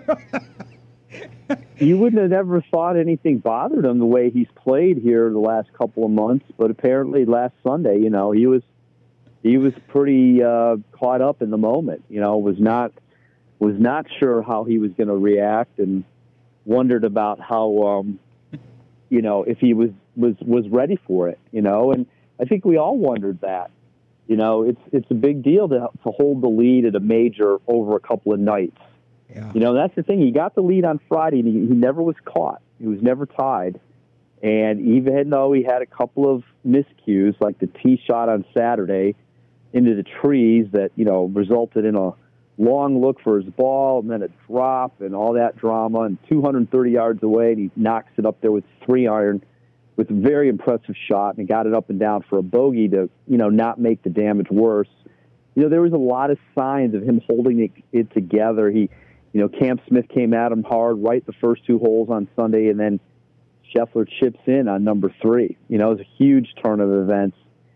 You wouldn't have ever thought anything bothered him the way he's played here the last couple of months, but apparently last Sunday, you know, he was he was pretty uh, caught up in the moment. You know, was not was not sure how he was going to react, and wondered about how um, you know if he was, was was ready for it. You know, and I think we all wondered that. You know, it's it's a big deal to to hold the lead at a major over a couple of nights. Yeah. You know, that's the thing. He got the lead on Friday, and he, he never was caught. He was never tied. And even though he had a couple of miscues, like the tee shot on Saturday into the trees that, you know, resulted in a long look for his ball and then a drop and all that drama, and two hundred thirty yards away, and he knocks it up there with three iron. With a very impressive shot, and got it up and down for a bogey to, you know, not make the damage worse. You know, there was a lot of signs of him holding it, it together. He, you know, Cam Smith came at him hard right the first two holes on Sunday, and then Scheffler chips in on number three. You know, it was a huge turn of events.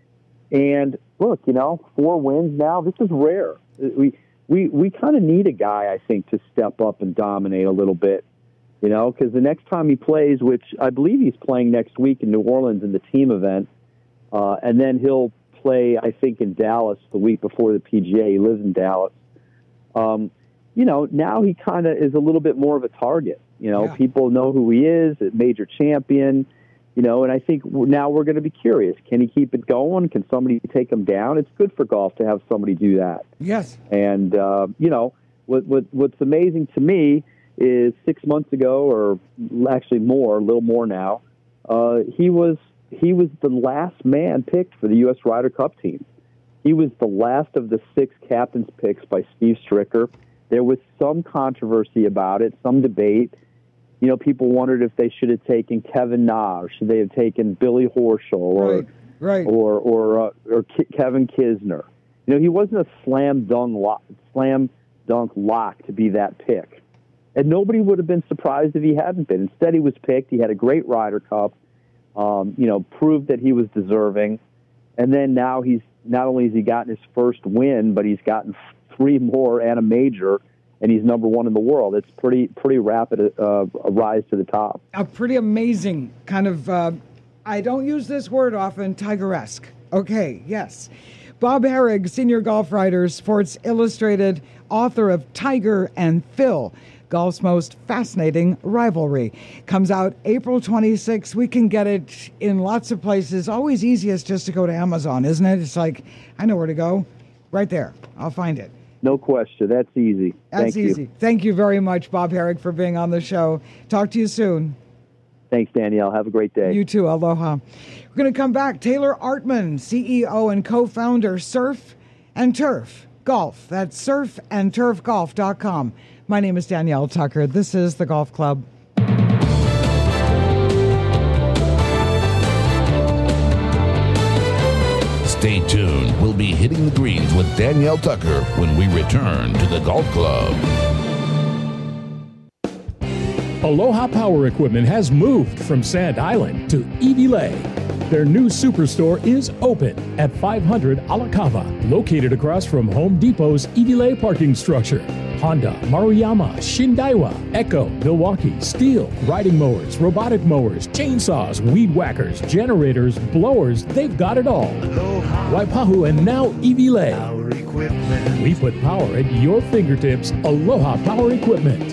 And look, you know, four wins now. This is rare. We we we kind of need a guy, I think, to step up and dominate a little bit. You know, because the next time he plays, which I believe he's playing next week in New Orleans in the team event, uh, and then he'll play, I think, in Dallas the week before the P G A. He lives in Dallas. Um, you know, now he kind of is a little bit more of a target. You know, yeah. People know who he is, a major champion, you know, and I think now we're going to be curious. Can he keep it going? Can somebody take him down? It's good for golf to have somebody do that. Yes. And, uh, you know, what, what what's amazing to me is six months ago, or actually more, a little more now, uh, he was he was the last man picked for the U S Ryder Cup team. He was the last of the six captains picks by Steve Stricker. There was some controversy about it, some debate. You know, people wondered if they should have taken Kevin Na, or should they have taken Billy Horschel, or right, right. or or uh, or K- Kevin Kisner. You know, he wasn't a slam dunk lock, slam dunk lock to be that pick. And nobody would have been surprised if he hadn't been. Instead, he was picked. He had a great Ryder Cup, um, you know, proved that he was deserving. And then now he's not only has he gotten his first win, but he's gotten three more and a major, and he's number one in the world. It's pretty pretty rapid uh, a rise to the top. A pretty amazing kind of, uh, I don't use this word often, Tiger-esque. Okay, yes. Bob Harig, senior golf writer, Sports Illustrated, author of Tiger and Phil, Golf's Most Fascinating Rivalry. Comes out April twenty-sixth. We can get it in lots of places. Always easiest just to go to Amazon, isn't it? It's like, I know where to go. Right there. I'll find it. No question. That's easy. That's Thank easy. You. Thank you very much, Bob Harig, for being on the show. Talk to you soon. Thanks, Danielle. Have a great day. You too. Aloha. We're going to come back. Taylor Artman, C E O and co-founder, Surf and Turf Golf. That's surf and turf golf dot com. My name is Danielle Tucker. This is The Golf Club. Stay tuned. We'll be hitting the greens with Danielle Tucker when we return to The Golf Club. Aloha Power Equipment has moved from Sand Island to Evie Lay. Their new superstore is open at five hundred Alakava, located across from Home Depot's Evie Lay parking structure. Honda, Maruyama, Shindaiwa, Echo, Milwaukee, Steel, riding mowers, robotic mowers, chainsaws, weed whackers, generators, blowers, they've got it all. Waipahu and now Evie Lay. We put power at your fingertips. Aloha Power Equipment.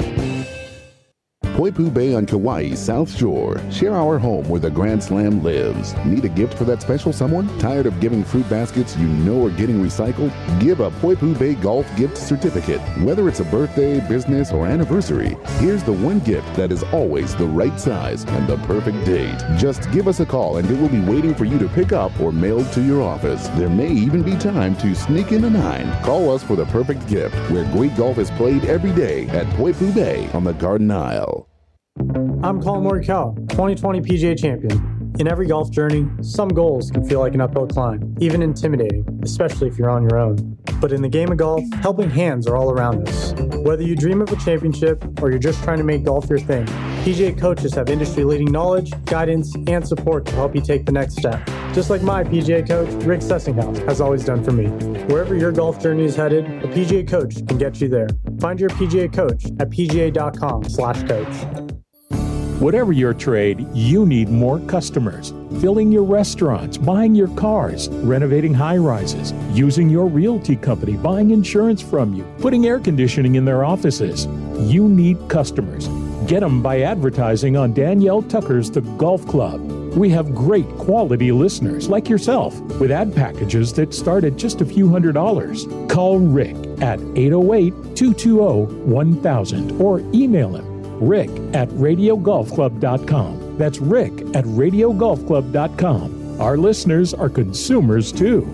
Poipu Bay on Kauai's South Shore. Share our home where the Grand Slam lives. Need a gift for that special someone? Tired of giving fruit baskets you know are getting recycled? Give a Poipu Bay Golf gift certificate. Whether it's a birthday, business, or anniversary, here's the one gift that is always the right size and the perfect date. Just give us a call and it will be waiting for you to pick up or mailed to your office. There may even be time to sneak in a nine. Call us for the perfect gift, where great golf is played every day at Poipu Bay on the Garden Isle. I'm Colin Morikawa, twenty twenty P G A champion. In every golf journey, some goals can feel like an uphill climb, even intimidating, especially if you're on your own. But in the game of golf, helping hands are all around us. Whether you dream of a championship or you're just trying to make golf your thing, P G A coaches have industry-leading knowledge, guidance, and support to help you take the next step. Just like my P G A coach, Rick Sessinghaus, has always done for me. Wherever your golf journey is headed, a P G A coach can get you there. Find your P G A coach at p g a dot com slash coach. Whatever your trade, you need more customers. Filling your restaurants, buying your cars, renovating high-rises, using your realty company, buying insurance from you, putting air conditioning in their offices. You need customers. Get them by advertising on Danielle Tucker's The Golf Club. We have great quality listeners like yourself with ad packages that start at just a few hundred dollars. Call Rick at eight oh eight, two two oh, one thousand or email him Rick at radio golf club dot com. That's Rick at radio golf club dot com. Our listeners are consumers too.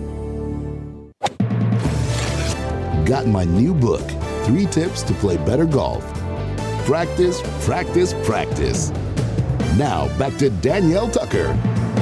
Got my new book, Three Tips to Play Better Golf. Practice, practice, practice. Now back to Danielle Tucker.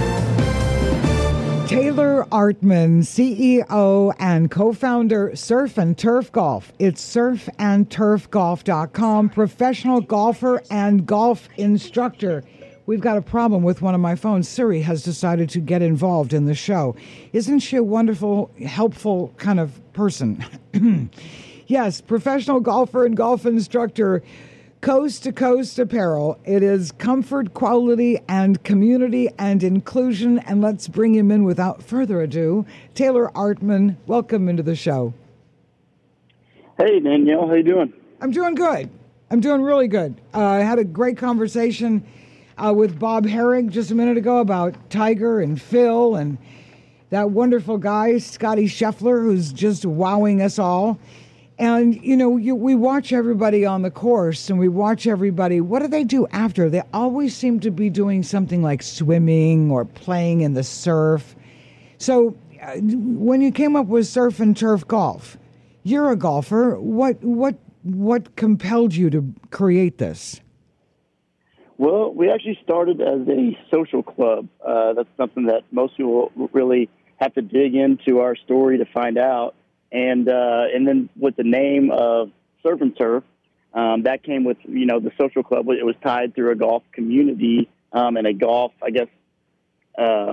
Taylor Artman, C E O and co-founder, Surf and Turf Golf. It's surf and turf golf dot com, professional golfer and golf instructor. We've got a problem with one of my phones. Siri has decided to get involved in the show. Isn't she a wonderful, helpful kind of person? Yes, professional golfer and golf instructor. Coast to Coast Apparel. It is comfort, quality, and community and inclusion. And let's bring him in without further ado. Taylor Artman, welcome into the show. Hey, Danielle. How you doing? I'm doing good. I'm doing really good. Uh, I had a great conversation uh, with Bob Harig just a minute ago about Tiger and Phil and that wonderful guy, Scotty Scheffler, who's just wowing us all. And, you know, you, we watch everybody on the course and we watch everybody. What do they do after? They always seem to be doing something like swimming or playing in the surf. So uh, when you came up with Surf and Turf Golf, you're a golfer. What what what compelled you to create this? Well, we actually started as a social club. Uh, that's something that most people really have to dig into our story to find out. And uh, and then with the name of Surf and Turf, um, that came with, you know, the social club. It was tied through a golf community um, and a golf, I guess, um,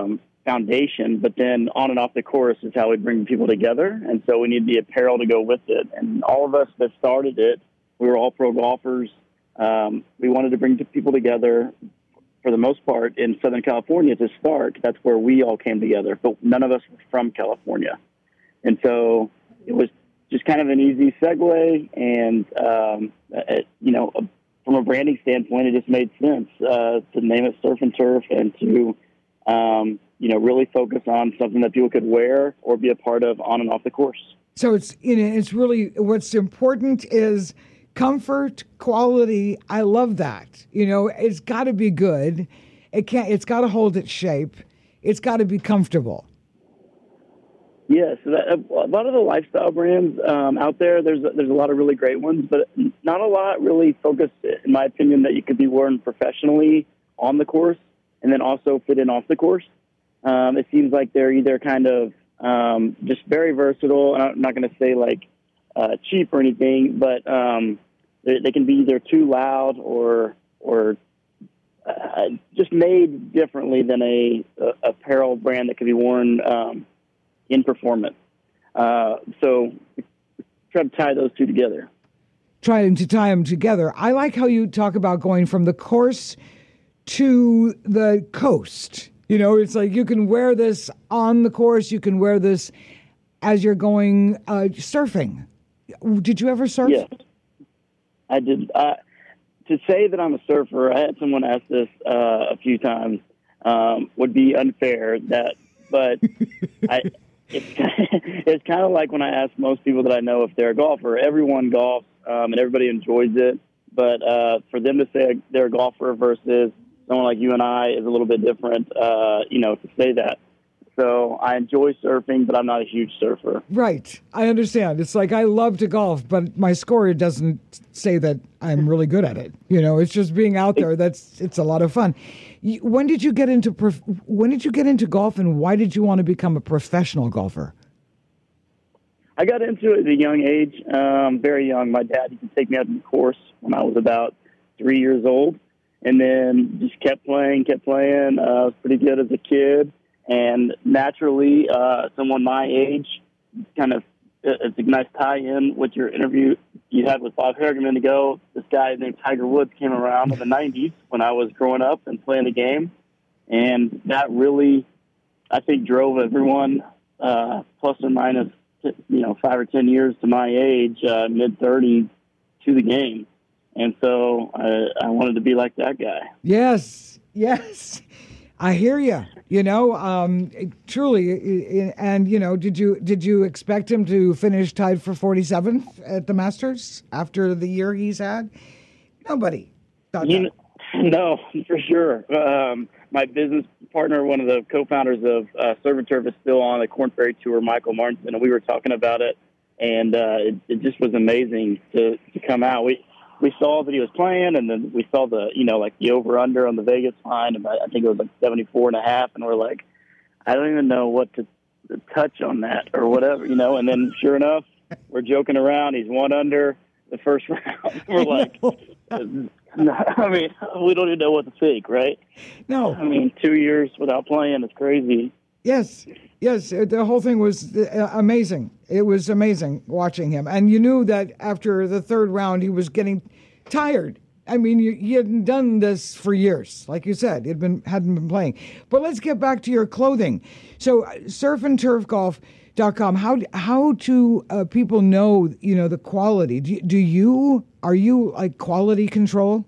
foundation, but then on and off the course is how we bring people together. And so we need the apparel to go with it. And all of us that started it, we were all pro golfers. Um, we wanted to bring people together for the most part in Southern California to start. That's where we all came together, but none of us were from California. And so it was just kind of an easy segue. And, um, it, you know, from a branding standpoint, it just made sense uh, to name it Surf and Turf and to, um, you know, really focus on something that people could wear or be a part of on and off the course. So it's, you know, it's really, what's important is comfort, quality. I love that. You know, it's got to be good. It can't, it's got to hold its shape. It's got to be comfortable. Yes, a lot of the lifestyle brands um, out there, there's a, there's a lot of really great ones, but not a lot really focused, in my opinion, that you could be worn professionally on the course and then also fit in off the course. Um, it seems like they're either kind of um, just very versatile. I'm not going to say like uh, cheap or anything, but um, they, they can be either too loud or or uh, just made differently than a, a apparel brand that could be worn um, in performance. Uh, so try to tie those two together. Trying to tie them together. I like how you talk about going from the course to the coast. You know, it's like you can wear this on the course. You can wear this as you're going uh, surfing. Did you ever surf? Yes, I did. Uh, to say that I'm a surfer, I had someone ask this uh, a few times, um, would be unfair. That, but I, it's it's kind of like when I ask most people that I know if they're a golfer. Everyone golfs, um, and everybody enjoys it. But uh, for them to say they're a golfer versus someone like you and I is a little bit different, uh, you know, to say that. So I enjoy surfing, but I'm not a huge surfer. Right. I understand. It's like I love to golf, but my score doesn't say that I'm really good at it. You know, it's just being out there. That's it's a lot of fun. When did you get into prof- when did you get into golf, and why did you want to become a professional golfer? I got into it at a young age, um, very young. My dad used to take me out to the course when I was about three years old. And then just kept playing, kept playing. Uh, I was pretty good as a kid. And naturally, uh, someone my age, kind of, it's a nice tie-in with your interview you had with Bob Harrigan ago. This guy named Tiger Woods came around in the nineties when I was growing up and playing the game. And that really, I think, drove everyone, uh, plus or minus, you know, five or ten years to my age, uh, mid-thirties, to the game. And so I, I wanted to be like that guy. Yes, yes. I hear you. You know, um, truly. And, you know, did you did you expect him to finish tied for forty-seventh at the Masters after the year he's had? Nobody thought you that. Know, no, for sure. Um, my business partner, one of the co-founders of uh, Surf and Turf, is still on the Korn Ferry Tour, Michael Martinson, and we were talking about it. And uh, it, it just was amazing to, to come out. We We saw that he was playing, and then we saw the, you know, like the over-under on the Vegas line, and I think it was like seventy-four and a half, and we're like, I don't even know what to, to touch on that or whatever, you know, and then sure enough, we're joking around, he's one under the first round. We're like, I mean, we don't even know what to think, right? No. I mean, two years without playing is crazy. Yes, yes, the whole thing was amazing. It was amazing watching him. And you knew that after the third round, he was getting tired. I mean, you, he hadn't done this for years. Like you said, he'd been, hadn't been playing. But let's get back to your clothing. So surf and turf golf dot com, how, how do uh, people know, you know, the quality? Do, do you, are you like quality control?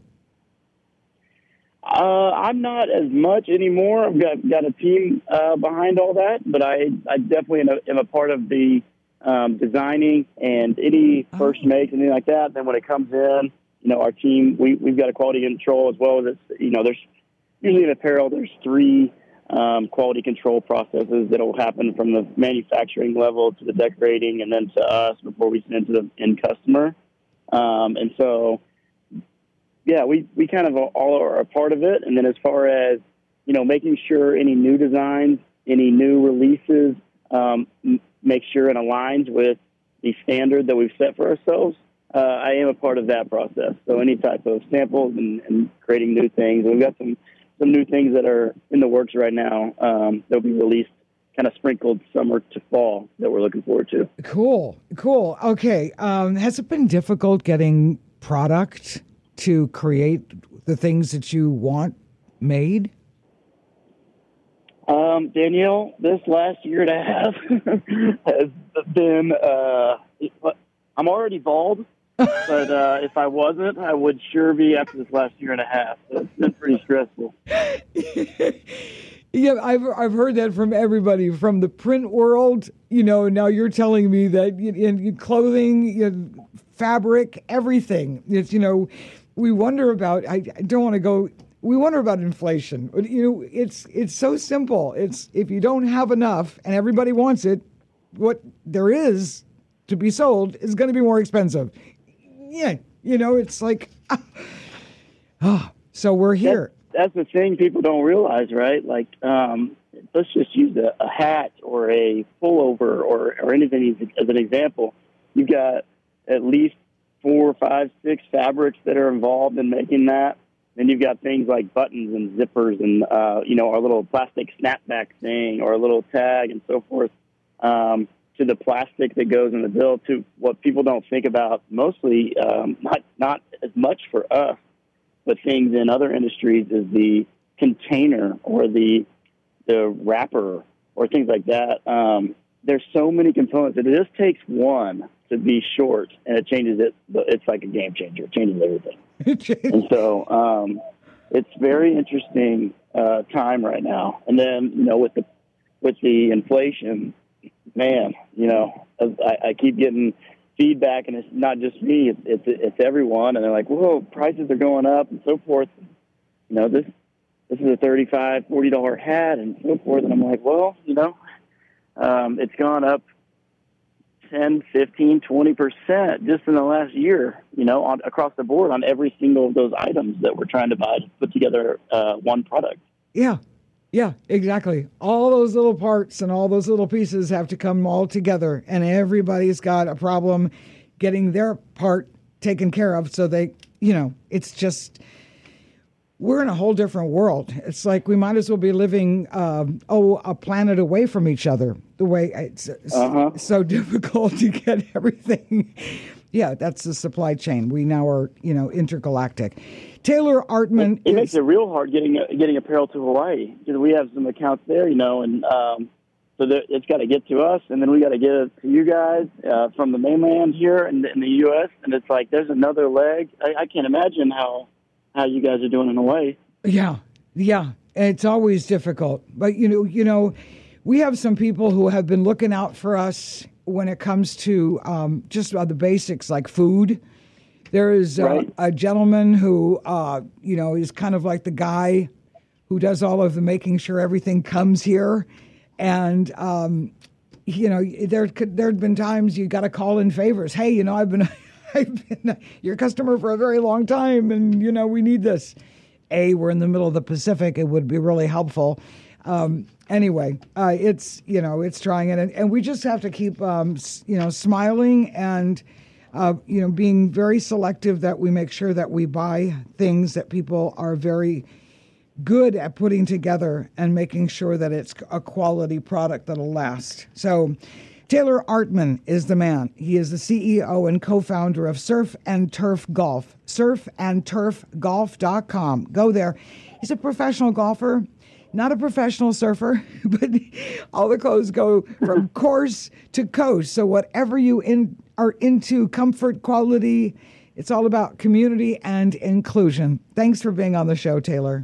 Uh, I'm not as much anymore. I've got, got a team uh, behind all that, but I, I definitely am a, am a part of the um, designing and any first makes, anything like that. Then when it comes in, you know, our team, we, we've got a quality control as well as, it's, you know, there's usually in apparel, there's three um, quality control processes that will happen from the manufacturing level to the decorating and then to us before we send it to the end customer. Um, and so... Yeah, we, we kind of all are a part of it. And then as far as, you know, making sure any new designs, any new releases, um, m- make sure it aligns with the standard that we've set for ourselves, uh, I am a part of that process. So any type of samples and, and creating new things. We've got some some new things that are in the works right now. Um, they'll be released kind of sprinkled summer to fall that we're looking forward to. Cool. Cool. Okay. Um, has it been difficult getting product to create the things that you want made? Um, Danielle, this last year and a half has been, uh, I'm already bald, but uh, if I wasn't, I would sure be after this last year and a half. So it's been pretty stressful. Yeah, I've I've heard that from everybody from the print world. You know, now you're telling me that in, in clothing, you know, fabric, everything. It's, you know, we wonder about. I, I don't want to go. We wonder about inflation. You know, it's it's so simple. It's if you don't have enough and everybody wants it, what there is to be sold is going to be more expensive. Yeah, you know, it's like, ah, oh, so we're here. That's, that's the thing people don't realize, right? Like, um, let's just use a, a hat or a pullover or, or anything as an example. You've got at least four, five, six fabrics that are involved in making that. Then you've got things like buttons and zippers and, uh, you know, our little plastic snapback thing or a little tag and so forth, um, to the plastic that goes in the bill, to what people don't think about mostly, um, not, not as much for us, but things in other industries is the container or the the wrapper or things like that. Um, there's so many components. It just takes one to be short, and it changes it. It's like a game changer. It changes everything. And so um, it's very interesting uh, time right now. And then, you know, with the with the inflation, man, you know, I, I keep getting feedback, and it's not just me; it's, it's it's everyone. And they're like, "Whoa, prices are going up," and so forth. You know, this this is a thirty-five, forty dollar hat, and so forth. And I'm like, well, you know, um, it's gone up ten, fifteen, twenty percent just in the last year, you know, on, across the board on every single of those items that we're trying to buy to put together uh, one product. Yeah, yeah, exactly. All those little parts and all those little pieces have to come all together, and everybody's got a problem getting their part taken care of. So they, you know, it's just, we're in a whole different world. It's like we might as well be living, uh, oh, a planet away from each other. The way it's uh-huh. so difficult to get everything. Yeah, that's the supply chain. We now are, you know, intergalactic. Taylor Artman. It, it is, makes it real hard getting getting apparel to Hawaii because we have some accounts there, you know, and um, so there, it's got to get to us, and then we got to get it to you guys uh, from the mainland here in, in the U S. And it's like there's another leg. I, I can't imagine how. how you guys are doing in Hawaii. Yeah, yeah. It's always difficult. But, you know, you know, we have some people who have been looking out for us when it comes to um, just uh, the basics like food. There is uh, right. a gentleman who, uh, you know, is kind of like the guy who does all of the making sure everything comes here. And, um, you know, there there have been times you got to call in favors. Hey, you know, I've been... I've been your customer for a very long time, and, you know, we need this. A, we're in the middle of the Pacific. It would be really helpful. Um, anyway, uh, it's, you know, it's trying it. And, and we just have to keep, um, you know, smiling and, uh, you know, being very selective that we make sure that we buy things that people are very good at putting together and making sure that it's a quality product that'll last. So Taylor Artman is the man. He is the C E O and co-founder of Surf and Turf Golf, surf and turf golf dot com. Go there. He's a professional golfer, not a professional surfer, but all the clothes go from course to coast. So whatever you in, are into, comfort, quality, it's all about community and inclusion. Thanks for being on the show, Taylor.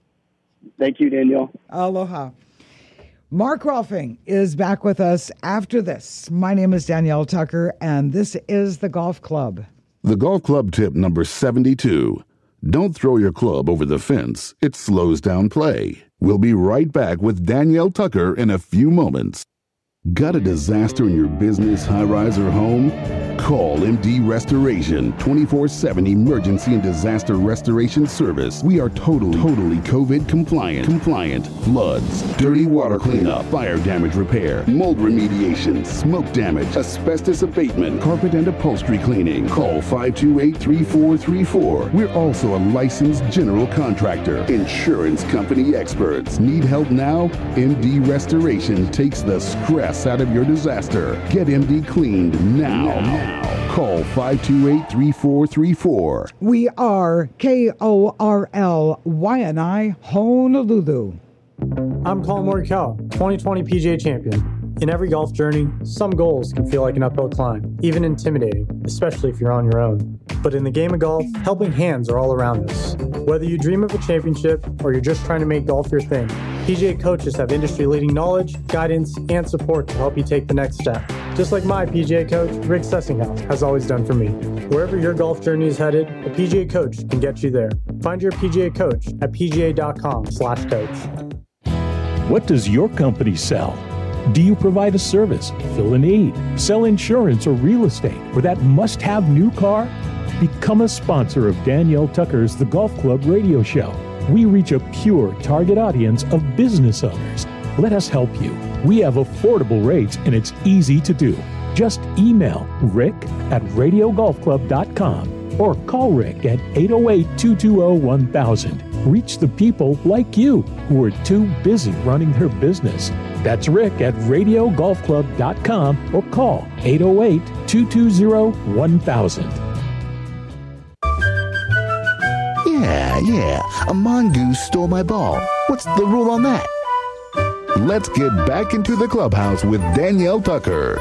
Thank you, Danielle. Aloha. Mark Rolfing is back with us after this. My name is Danielle Tucker, and this is the Golf Club. The Golf Club tip number seventy-two. Don't throw your club over the fence. It slows down play. We'll be right back with Danielle Tucker in a few moments. Got a disaster in your business, high-rise, or home? Call M D Restoration, twenty-four seven emergency and disaster restoration service. We are totally, totally COVID compliant. Compliant. Floods, dirty water cleanup, fire damage repair, mold remediation, smoke damage, asbestos abatement, carpet and upholstery cleaning. Call five two eight, three four three four. We're also a licensed general contractor. Insurance company experts. Need help now? M D Restoration takes the stress out of your disaster. Get M D cleaned now. now. Call five two eight, three four three four. We are K O R L Y N I Honolulu. I'm Colin Morikawa, twenty twenty P G A champion. In every golf journey, some goals can feel like an uphill climb, even intimidating, especially if you're on your own. But in the game of golf, helping hands are all around us. Whether you dream of a championship or you're just trying to make golf your thing, P G A coaches have industry-leading knowledge, guidance, and support to help you take the next step. Just like my P G A coach, Rick Sessinghouse, has always done for me. Wherever your golf journey is headed, a P G A coach can get you there. Find your P G A coach at p g a dot com slash coach. What does your company sell? Do you provide a service, fill a need, sell insurance or real estate, or that must-have new car? Become a sponsor of Danielle Tucker's The Golf Club radio show. We reach a pure target audience of business owners. Let us help you. We have affordable rates and it's easy to do. Just email rick at radio golf club dot com or call Rick at eight oh eight, two two oh, one thousand. Reach the people like you who are too busy running their business. That's Rick at radio golf club dot com or call eight oh eight, two two oh, one thousand. Yeah, yeah, a mongoose stole my ball. What's the rule on that? Let's get back into the clubhouse with Danielle Tucker.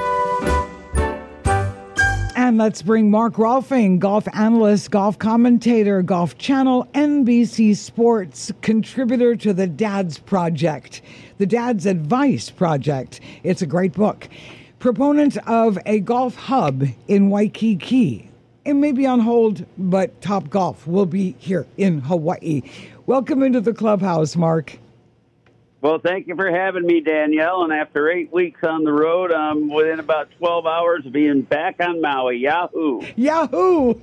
And let's bring Mark Rolfing, golf analyst, golf commentator, Golf Channel, N B C Sports, contributor to the Dad's Project, the Dad's Advice Project. It's a great book. Proponent of a golf hub in Waikiki. It may be on hold, but Top Golf will be here in Hawaii. Welcome into the clubhouse, Mark. Well, thank you for having me, Danielle. And after eight weeks on the road, I'm within about twelve hours of being back on Maui. Yahoo! Yahoo!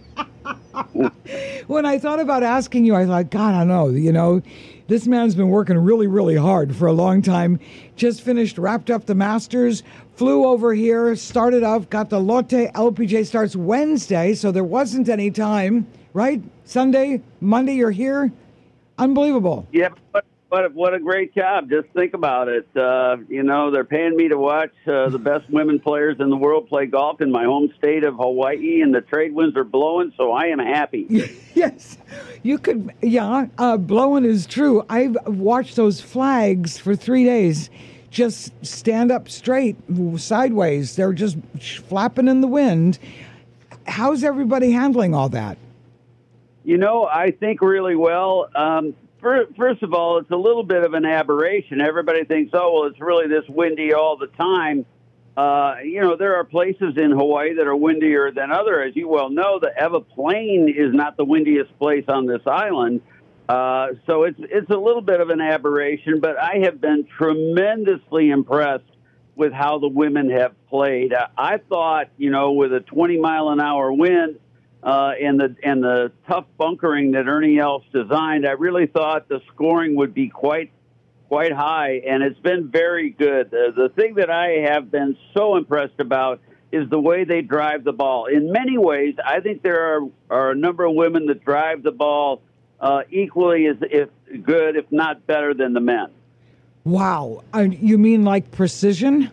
When I thought about asking you, I thought, God, I know, you know, this man's been working really, really hard for a long time. Just finished, wrapped up the Masters, flew over here, started off, got the Lotte. L P G A starts Wednesday, so there wasn't any time, right? Sunday, Monday, you're here. Unbelievable. Yep. But- What, what a great job. Just think about it. Uh, you know, they're paying me to watch uh, the best women players in the world play golf in my home state of Hawaii, and the trade winds are blowing, so I am happy. Yes. You could, yeah, uh, blowing is true. I've watched those flags for three days just stand up straight, sideways. They're just flapping in the wind. How's everybody handling all that? You know, I think really well. Um First of all, it's a little bit of an aberration. Everybody thinks, oh, well, it's really this windy all the time. Uh, you know, there are places in Hawaii that are windier than others. As you well know, the Ewa Plain is not the windiest place on this island. Uh, so it's it's a little bit of an aberration, but I have been tremendously impressed with how the women have played. Uh, I thought, you know, with a twenty mile an hour wind, Uh, and the and the tough bunkering that Ernie Els designed, I really thought the scoring would be quite quite high, and it's been very good. Uh, the thing that I have been so impressed about is the way they drive the ball. In many ways, I think there are, are a number of women that drive the ball uh, equally as if good, if not better, than the men. Wow. Uh, you mean like precision?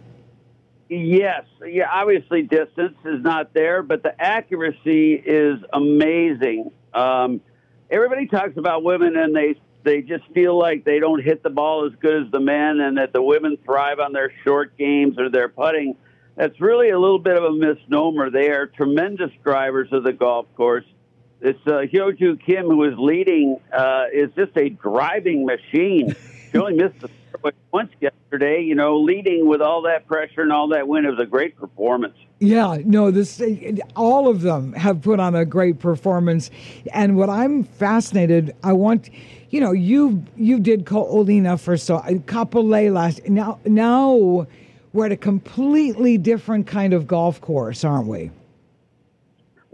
Yes. Yeah, obviously distance is not there, but the accuracy is amazing. Um, everybody talks about women and they they just feel like they don't hit the ball as good as the men and that the women thrive on their short games or their putting. That's really a little bit of a misnomer. They are tremendous drivers of the golf course. This uh, Hyoju Kim, who is leading, uh, is just a driving machine. She only missed the once yesterday, you know, leading with all that pressure and all that wind. It was a great performance. Yeah, no, this all of them have put on a great performance. And what I'm fascinated, I want, you know, you you did Ko'olina for so Kapolei last. Now, now we're at a completely different kind of golf course, aren't we?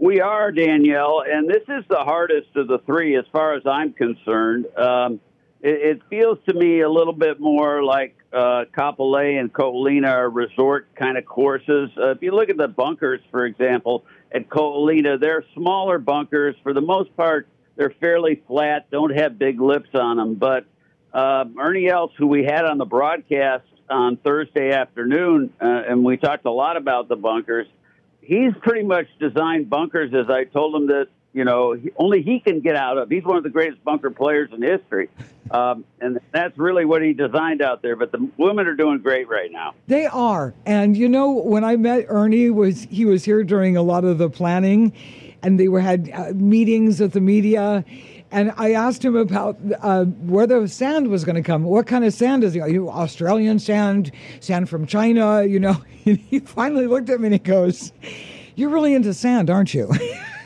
We are, Danielle, and this is the hardest of the three as far as I'm concerned. Um, it, it feels to me a little bit more like uh, Kapolei and Ko'olina are resort kind of courses. Uh, if you look at the bunkers, for example, at Ko'olina, they're smaller bunkers. For the most part, they're fairly flat, don't have big lips on them. But uh, Ernie Els, who we had on the broadcast on Thursday afternoon, uh, and we talked a lot about the bunkers, he's pretty much designed bunkers as I told him that, you know, he, only he can get out of. He's one of the greatest bunker players in history. Um, and that's really what he designed out there. But the women are doing great right now. They are. And, you know, when I met Ernie, was he was here during a lot of the planning, and they were had uh, meetings with the media. And I asked him about uh, where the sand was going to come. What kind of sand is it? Are you Australian sand, sand from China? You know, he finally looked at me and he goes, "You're really into sand, aren't you?"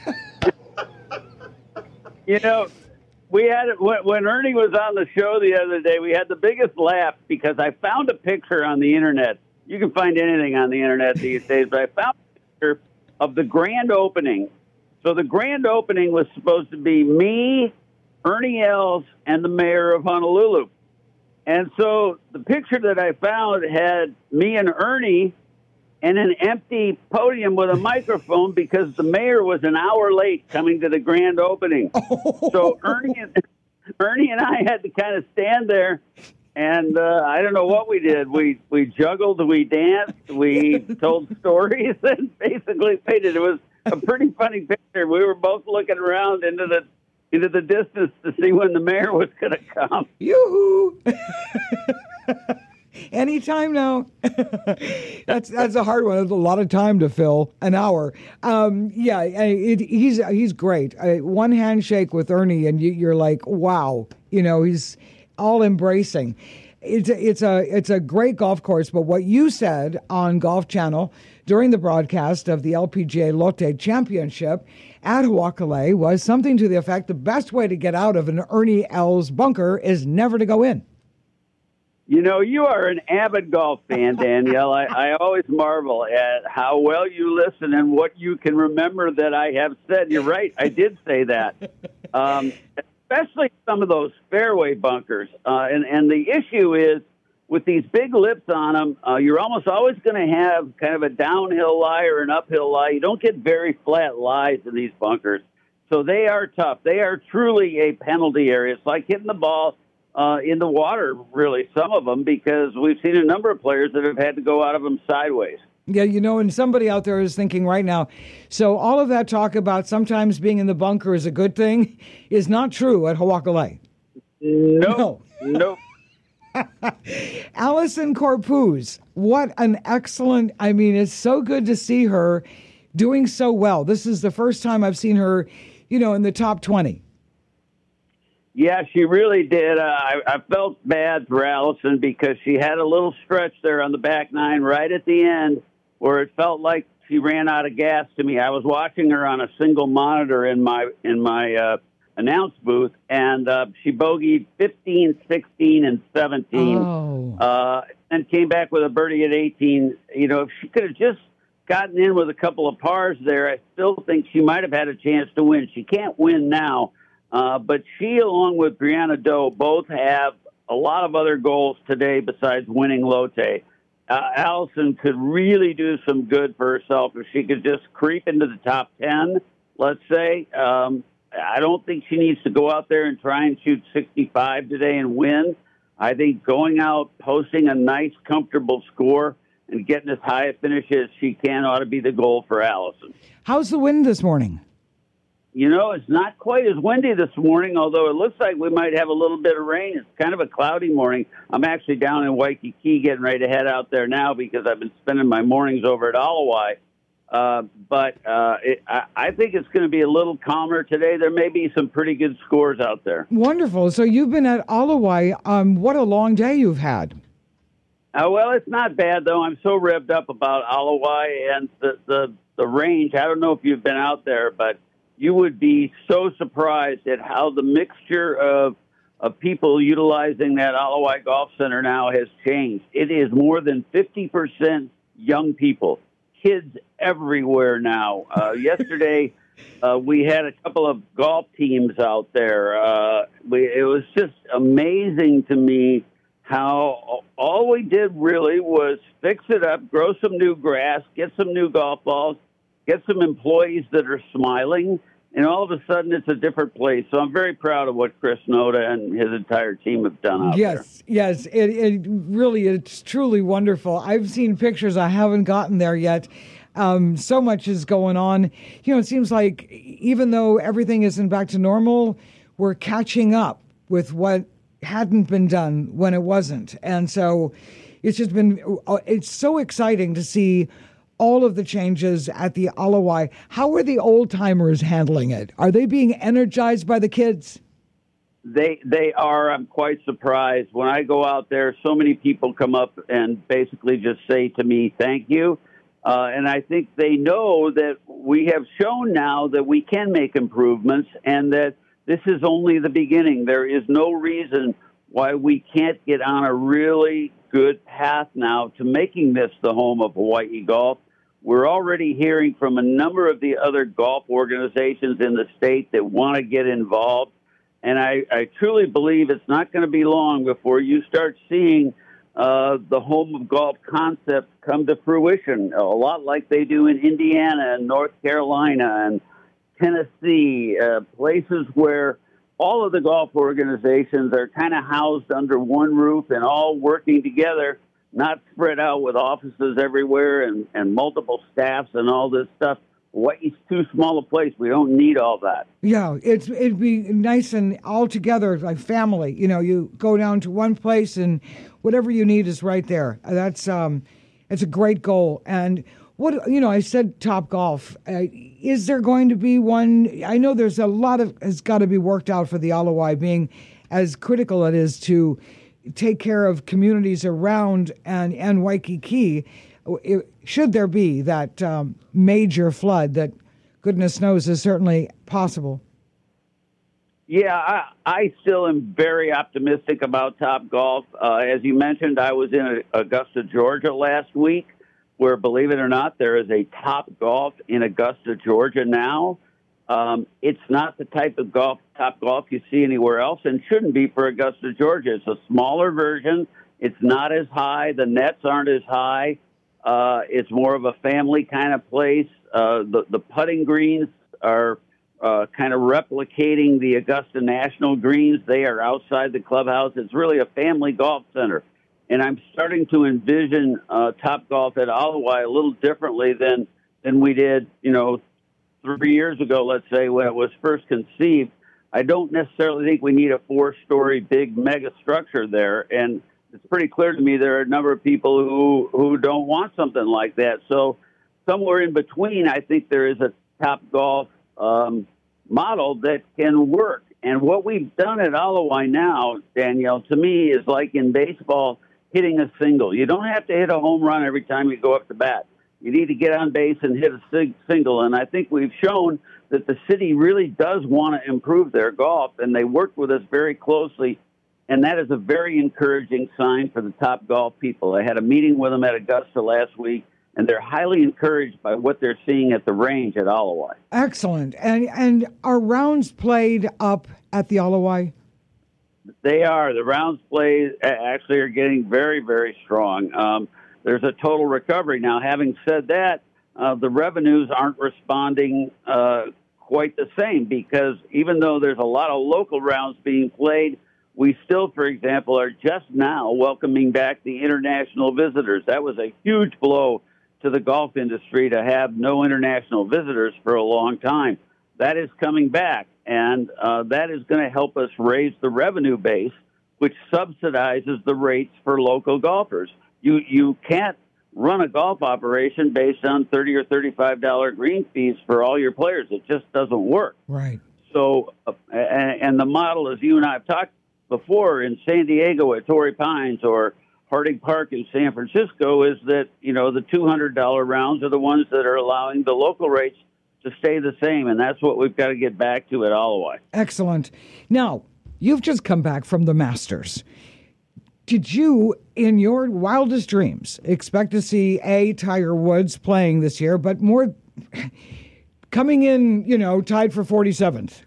You know, we had it when, when Ernie was on the show the other day. We had the biggest laugh because I found a picture on the internet. You can find anything on the internet these days, but I found a picture of the grand opening. So the grand opening was supposed to be me, Ernie Els, and the mayor of Honolulu. And so the picture that I found had me and Ernie and an empty podium with a microphone because the mayor was an hour late coming to the grand opening. Oh. So Ernie and, Ernie and I had to kind of stand there, and uh, I don't know what we did. We we juggled, we danced, we told stories, and basically made it. It was a pretty funny picture. We were both looking around into the into the distance to see when the mayor was going to come. Yoo-hoo! Anytime now. that's that's a hard one. It's a lot of time to fill an hour. Um, yeah, it, he's he's great. Uh, one handshake with Ernie, and you, you're like, wow. You know, he's all embracing. It's a, it's a it's a great golf course. But what you said on Golf Channel during the broadcast of the L P G A Lotte Championship at Hawakalei was something to the effect: the best way to get out of an Ernie Els bunker is never to go in. You know, you are an avid golf fan, Danielle. I, I always marvel at how well you listen and what you can remember that I have said. You're right. I did say that. Um, especially some of those fairway bunkers. Uh, and, and the issue is with these big lips on them, uh, you're almost always going to have kind of a downhill lie or an uphill lie. You don't get very flat lies in these bunkers. So they are tough. They are truly a penalty area. It's like hitting the ball Uh, in the water, really, some of them, because we've seen a number of players that have had to go out of them sideways. Yeah, you know, and somebody out there is thinking right now, so all of that talk about sometimes being in the bunker is a good thing is not true at Hawakalei. No. No. Allisen Corpuz, what an excellent, I mean, it's so good to see her doing so well. This is the first time I've seen her, you know, in the top twenty. Yeah, she really did. Uh, I, I felt bad for Allisen because she had a little stretch there on the back nine right at the end where it felt like she ran out of gas to me. I was watching her on a single monitor in my in my uh, announce booth, and uh, she bogeyed fifteen, sixteen, and seventeen, oh. uh, and came back with a birdie at eighteen. You know, if she could have just gotten in with a couple of pars there, I still think she might have had a chance to win. She can't win now. Uh, but she, along with Brianna Doe, both have a lot of other goals today besides winning Lotte. Uh, Allison could really do some good for herself if she could just creep into the top ten, let's say. Um, I don't think she needs to go out there and try and shoot sixty-five today and win. I think going out, posting a nice, comfortable score, and getting as high a finish as she can ought to be the goal for Allison. How's the wind this morning? You know, it's not quite as windy this morning, although it looks like we might have a little bit of rain. It's kind of a cloudy morning. I'm actually down in Waikiki getting ready to head out there now because I've been spending my mornings over at Alawai. Uh, but uh, it, I, I think it's going to be a little calmer today. There may be some pretty good scores out there. Wonderful. So you've been at Alawai. Um, what a long day you've had. Uh, well, it's not bad, though. I'm so revved up about Alawai and the, the, the range. I don't know if you've been out there, but you would be so surprised at how the mixture of of people utilizing that Alawai Golf Center now has changed. It is more than fifty percent young people, kids everywhere now. Uh, yesterday, Uh, we had a couple of golf teams out there. Uh, we, it was just amazing to me how all we did really was fix it up, grow some new grass, get some new golf balls, get some employees that are smiling, and all of a sudden it's a different place. So I'm very proud of what Chris Noda and his entire team have done out yes, there. Yes, yes. It, it really, it's truly wonderful. I've seen pictures. I haven't gotten there yet. Um, so much is going on. You know, it seems like even though everything isn't back to normal, we're catching up with what hadn't been done when it wasn't. And so it's just been, it's so exciting to see all of the changes at the Alawai. How are the old timers handling it? Are they being energized by the kids? They they are. I'm quite surprised. When I go out there, so many people come up and basically just say to me, thank you. Uh, and I think they know that we have shown now that we can make improvements and that this is only the beginning. There is no reason why we can't get on a really good path now to making this the home of Hawaii golf. We're already hearing from a number of the other golf organizations in the state that want to get involved. And I, I truly believe it's not going to be long before you start seeing uh, the home of golf concept come to fruition, a lot like they do in Indiana and North Carolina and Tennessee, uh, places where all of the golf organizations are kind of housed under one roof and all working together, not spread out with offices everywhere and, and multiple staffs and all this stuff. Hawaii's too small a place. We don't need all that. Yeah, it's it'd be nice and all together, like family. You know, you go down to one place and whatever you need is right there. That's um, it's a great goal. And what you know, I said Top Golf. Uh, is there going to be one? I know there's a lot of has got to be worked out for the Alawai, being as critical it is to take care of communities around and and Waikiki. It, should there be that um, major flood that goodness knows is certainly possible? Yeah, I, I still am very optimistic about Top Golf. Uh, as you mentioned, I was in Augusta, Georgia last week, where, believe it or not, there is a Top Golf in Augusta, Georgia now. Um, it's not the type of golf, Top Golf you see anywhere else, and shouldn't be for Augusta, Georgia. It's a smaller version. It's not as high. The nets aren't as high. Uh, it's more of a family kind of place. Uh, the, the putting greens are uh, kind of replicating the Augusta National greens. They are outside the clubhouse. It's really a family golf center. And I'm starting to envision uh, Top Golf at Alawai a little differently than, than we did, you know, three years ago, let's say, when it was first conceived. I don't necessarily think we need a four-story big mega structure there. And it's pretty clear to me there are a number of people who, who don't want something like that. So somewhere in between, I think there is a Top Golf um, model that can work. And what we've done at Alawai now, Danielle, to me is like in baseball, hitting a single. You don't have to hit a home run every time you go up to bat. You need to get on base and hit a sig- single. And I think we've shown that the city really does want to improve their golf, and they work with us very closely. And that is a very encouraging sign for the Top Golf people. I had a meeting with them at Augusta last week, and they're highly encouraged by what they're seeing at the range at Alawai. Excellent. And and are rounds played up at the Alawai? They are. The rounds played actually are getting very, very strong. Um, there's a total recovery. Now, having said that, uh, the revenues aren't responding uh, quite the same because even though there's a lot of local rounds being played, we still, for example, are just now welcoming back the international visitors. That was a huge blow to the golf industry to have no international visitors for a long time. That is coming back, and uh, that is going to help us raise the revenue base, which subsidizes the rates for local golfers. You you can't run a golf operation based on thirty or thirty-five dollars green fees for all your players. It just doesn't work. Right. So, uh, and, and the model, as you and I have talked before in San Diego at Torrey Pines or Harding Park in San Francisco, is that, you know, the two hundred dollars rounds are the ones that are allowing the local rates to stay the same, and that's what we've got to get back to at Alawai. Excellent. Now, you've just come back from the Masters. Did you, in your wildest dreams, expect to see, A, Tiger Woods playing this year, but more coming in, you know, tied for forty-seventh.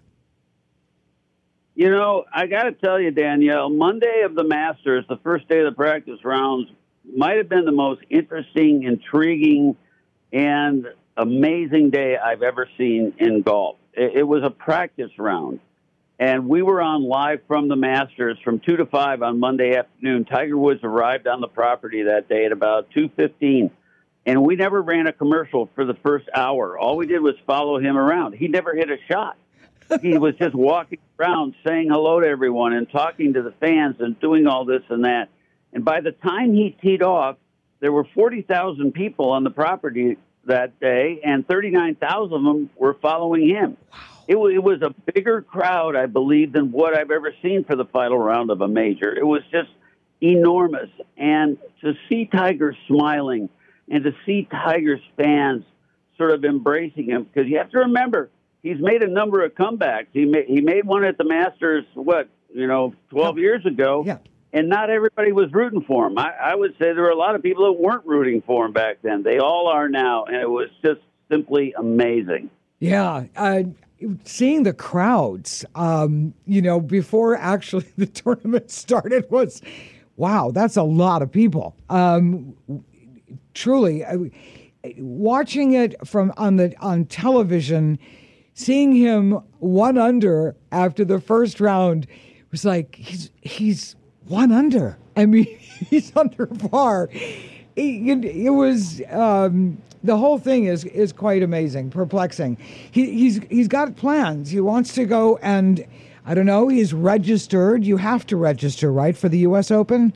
You know, I got to tell you, Danielle, Monday of the Masters, the first day of the practice rounds, might have been the most interesting, intriguing, and amazing day I've ever seen in golf. It, it was a practice round, and we were on live from the Masters from two to five on Monday afternoon. Tiger Woods arrived on the property that day at about two fifteen, and we never ran a commercial for the first hour. All we did was follow him around. He never hit a shot. He was just walking around saying hello to everyone and talking to the fans and doing all this and that. And by the time he teed off, there were forty thousand people on the property that day, and thirty-nine thousand of them were following him. Wow. It, w- it was a bigger crowd, I believe, than what I've ever seen for the final round of a major. It was just enormous. And to see Tiger smiling and to see Tiger's fans sort of embracing him, because you have to remember, he's made a number of comebacks. He made, he made one at the Masters, what, you know, twelve yeah. years ago. Yeah. And not everybody was rooting for him. I, I would say there were a lot of people that weren't rooting for him back then. They all are now, and it was just simply amazing. Yeah. Uh, seeing the crowds, um, you know, before actually the tournament started was, wow, that's a lot of people. Um, truly, uh, watching it from on the on television, seeing him one under after the first round was like, he's he's one under. I mean, he's under par. It, it was um, the whole thing is is quite amazing, perplexing. He, he's he's got plans. He wants to go and I don't know. He's registered. You have to register, right, for the U S Open?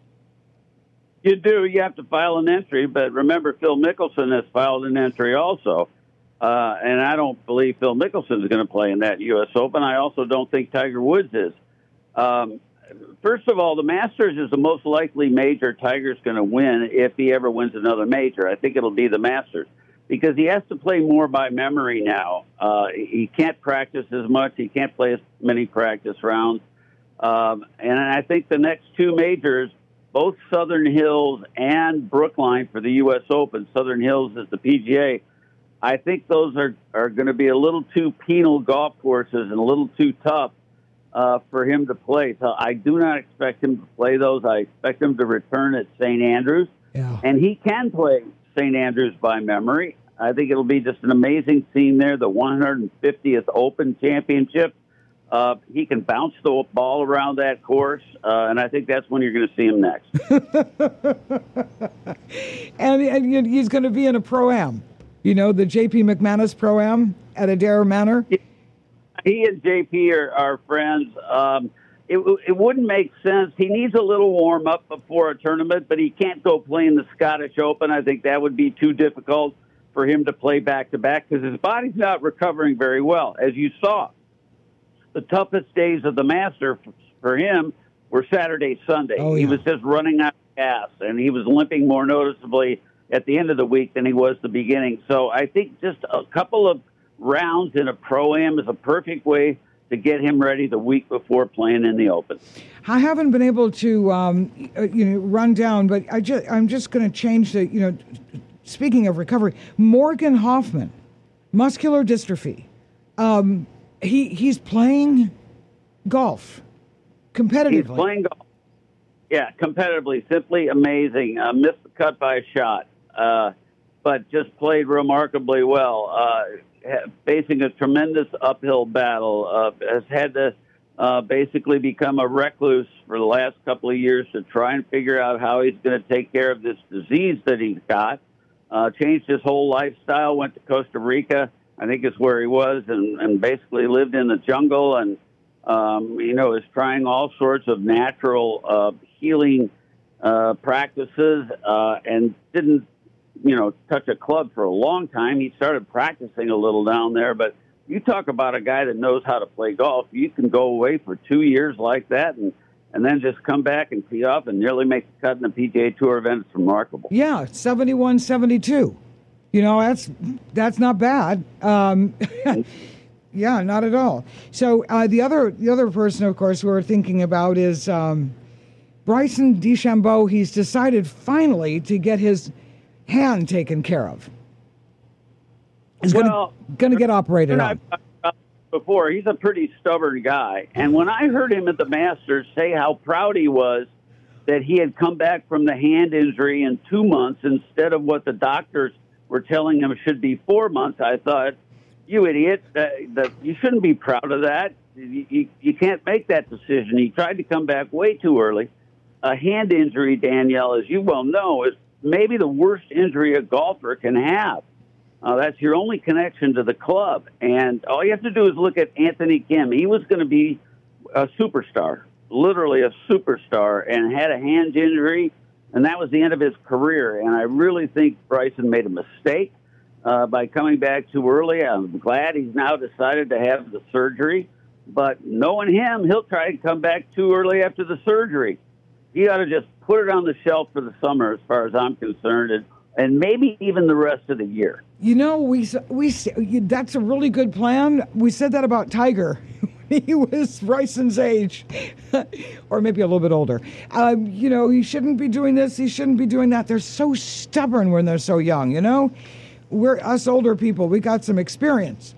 You do. You have to file an entry, but remember, Phil Mickelson has filed an entry also. Uh, and I don't believe Phil Mickelson is going to play in that U S Open. I also don't think Tiger Woods is. Um, first of all, the Masters is the most likely major Tiger's going to win if he ever wins another major. I think it'll be the Masters because he has to play more by memory now. Uh, he can't practice as much. He can't play as many practice rounds. Um, and I think the next two majors, both Southern Hills and Brookline for the U S Open, Southern Hills is the P G A, I think those are, are going to be a little too penal golf courses and a little too tough uh, for him to play. So I do not expect him to play those. I expect him to return at Saint Andrews. Yeah. And he can play Saint Andrews by memory. I think it'll be just an amazing scene there, the one hundred fiftieth Open Championship. Uh, he can bounce the ball around that course, uh, and I think that's when you're going to see him next. and, and he's going to be in a Pro-Am. You know, the J P McManus Pro-Am at Adair Manor? He and J P are, are friends. Um, it, it wouldn't make sense. He needs a little warm-up before a tournament, but he can't go play in the Scottish Open. I think that would be too difficult for him to play back-to-back because his body's not recovering very well, as you saw. The toughest days of the Master for him were Saturday, Sunday. Oh, yeah. He was just running out of gas, and he was limping more noticeably at the end of the week than he was the beginning. So I think just a couple of rounds in a Pro-Am is a perfect way to get him ready the week before playing in the Open. I haven't been able to, um, you know, run down, but I just, I'm just going to change the, you know, speaking of recovery, Morgan Hoffman, muscular dystrophy. Um, he he's playing golf competitively. He's playing golf. Yeah, competitively, simply amazing. Uh, missed the cut by a shot, uh, but just played remarkably well. Uh, facing a tremendous uphill battle, uh, has had to uh, basically become a recluse for the last couple of years to try and figure out how he's going to take care of this disease that he's got. Uh, changed his whole lifestyle, went to Costa Rica, I think is where he was, and, and basically lived in the jungle and, um, you know, is trying all sorts of natural uh, healing uh, practices uh, and didn't, you know, touch a club for a long time. He started practicing a little down there, but you talk about a guy that knows how to play golf. You can go away for two years like that and, and then just come back and tee off and nearly make the cut in the P G A Tour event. It's remarkable. Yeah, seventy-one seventy-two. You know, that's that's not bad. Um, yeah, not at all. So uh, the other the other person, of course, we're thinking about is um, Bryson DeChambeau. He's decided finally to get his hand taken care of. is well, going to get operated on. Before, he's a pretty stubborn guy. And when I heard him at the Masters say how proud he was that he had come back from the hand injury in two months instead of what the doctors were telling him should be four months, I thought, you idiot, uh, the, you shouldn't be proud of that. You, you, you can't make that decision. He tried to come back way too early. A hand injury, Danielle, as you well know, is maybe the worst injury a golfer can have. Uh, that's your only connection to the club. And all you have to do is look at Anthony Kim. He was going to be a superstar, literally a superstar, and had a hand injury, and that was the end of his career. And I really think Bryson made a mistake uh, by coming back too early. I'm glad he's now decided to have the surgery. But knowing him, he'll try to come back too early after the surgery. He ought to just put it on the shelf for the summer, as far as I'm concerned, and, and maybe even the rest of the year. You know, we we that's a really good plan. We said that about Tiger. He was Bryson's age, or maybe a little bit older. Um, you know, he shouldn't be doing this. He shouldn't be doing that. They're so stubborn when they're so young. You know, we're us older people. We got some experience.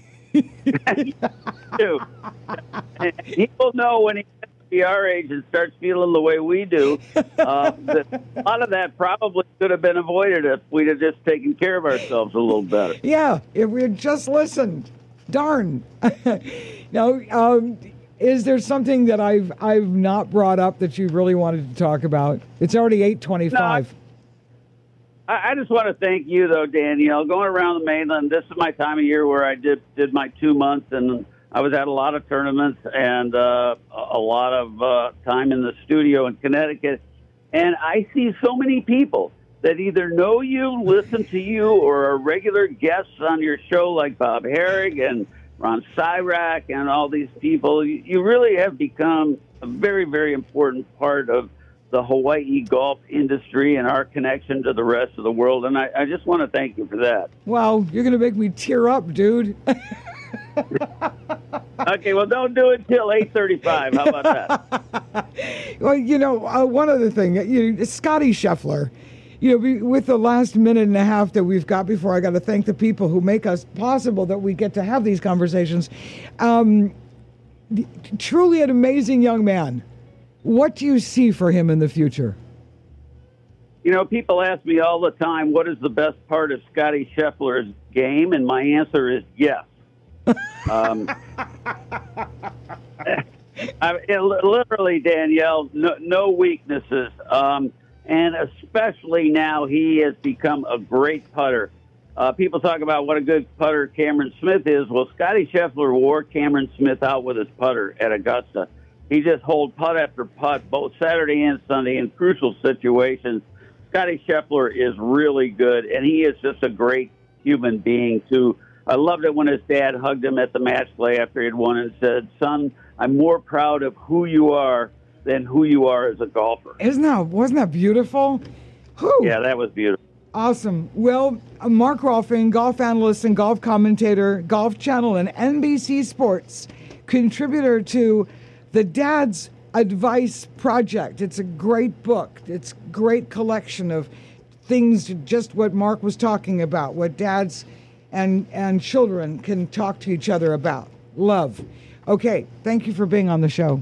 do. He will know when he gets to be our age and starts feeling the way we do. Uh, that a lot of that probably could have been avoided if we'd have just taken care of ourselves a little better. Yeah, if we had just listened. Darn. Now, um, is there something that I've I've not brought up that you really wanted to talk about? It's already eight twenty-five. No, I, I just want to thank you, though, Danielle. Going around the mainland, this is my time of year where I did did my two months, and I was at a lot of tournaments and uh, a lot of uh, time in the studio in Connecticut. And I see so many people that either know you, listen to you, or are regular guests on your show, like Bob Herrig and Ron Cyrack and all these people. You, you really have become a very, very important part of the Hawaii golf industry and our connection to the rest of the world. And I, I just want to thank you for that. Wow, you're going to make me tear up, dude. Okay, well, don't do it till eight thirty-five. How about that? Well, you know, uh, one other thing, you, Scotty Scheffler, you know, we, with the last minute and a half that we've got before, I got to thank the people who make us possible that we get to have these conversations. Um, truly an amazing young man. What do you see for him in the future? You know, people ask me all the time, what is the best part of Scotty Scheffler's game? And my answer is yes. um, I, it, literally, Danielle, no, no weaknesses. Um, and especially now, he has become a great putter. Uh, people talk about what a good putter Cameron Smith is. Well, Scotty Scheffler wore Cameron Smith out with his putter at Augusta. He just holed putt after putt, both Saturday and Sunday, in crucial situations. Scotty Scheffler is really good, and he is just a great human being, too. I loved it when his dad hugged him at the match play after he had won and said, son, I'm more proud of who you are than who you are as a golfer. Isn't that, wasn't that beautiful? Whew. Yeah, that was beautiful. Awesome. Well, Mark Rolfing, golf analyst and golf commentator, Golf Channel and N B C Sports, contributor to the Dad's Advice Project. It's a great book. It's a great collection of things, just what Mark was talking about, what dads and and children can talk to each other about. Love. Okay, thank you for being on the show.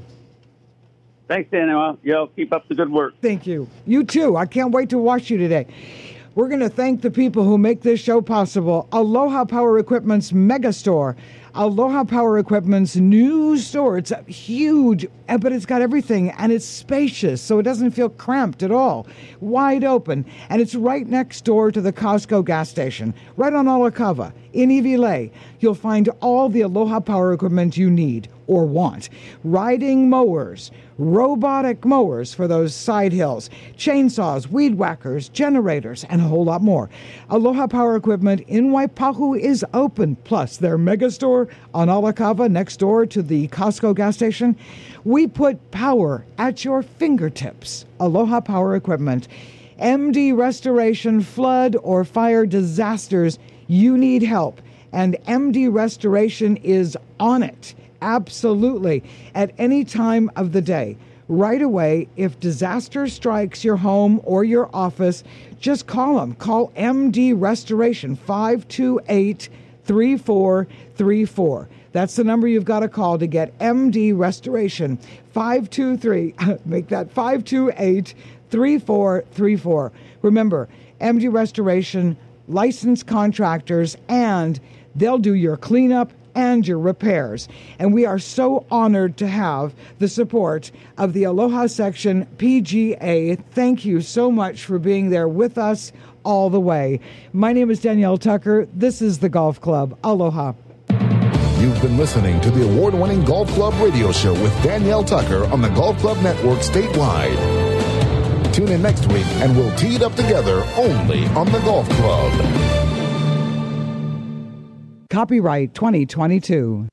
Thanks, Daniel. Yo, keep up the good work. Thank you. You too. I can't wait to watch you today. We're going to thank the people who make this show possible. Aloha Power Equipment's mega store. Aloha Power Equipment's new store. It's huge, but it's got everything, and it's spacious, so it doesn't feel cramped at all. Wide open, and it's right next door to the Costco gas station, right on Olakava in Iwilei. You'll find all the Aloha Power Equipment you need or want. Riding mowers, robotic mowers for those side hills, chainsaws, weed whackers, generators, and a whole lot more. Aloha Power Equipment in Waipahu is open, plus their mega store on Olakava next door to the Costco gas station. We put power at your fingertips. Aloha Power Equipment. M D Restoration, flood or fire disasters, you need help. And M D Restoration is on it. Absolutely. At any time of the day. right away. If disaster strikes your home or your office, just call them. Call M D Restoration, five two eight, three four three four. That's the number you've got to call to get M D Restoration, five two three, make that five two eight, three four three four. Remember, M D Restoration, licensed contractors, and they'll do your cleanup and your repairs. And we are so honored to have the support of the Aloha Section P G A. Thank you so much for being there with us all the way. My name is Danielle Tucker. This is the Golf Club. Aloha. You've been listening to the award-winning Golf Club radio show with Danielle Tucker on the Golf Club Network statewide. Tune in next week and we'll tee it up together only on the Golf Club. Copyright twenty twenty-two.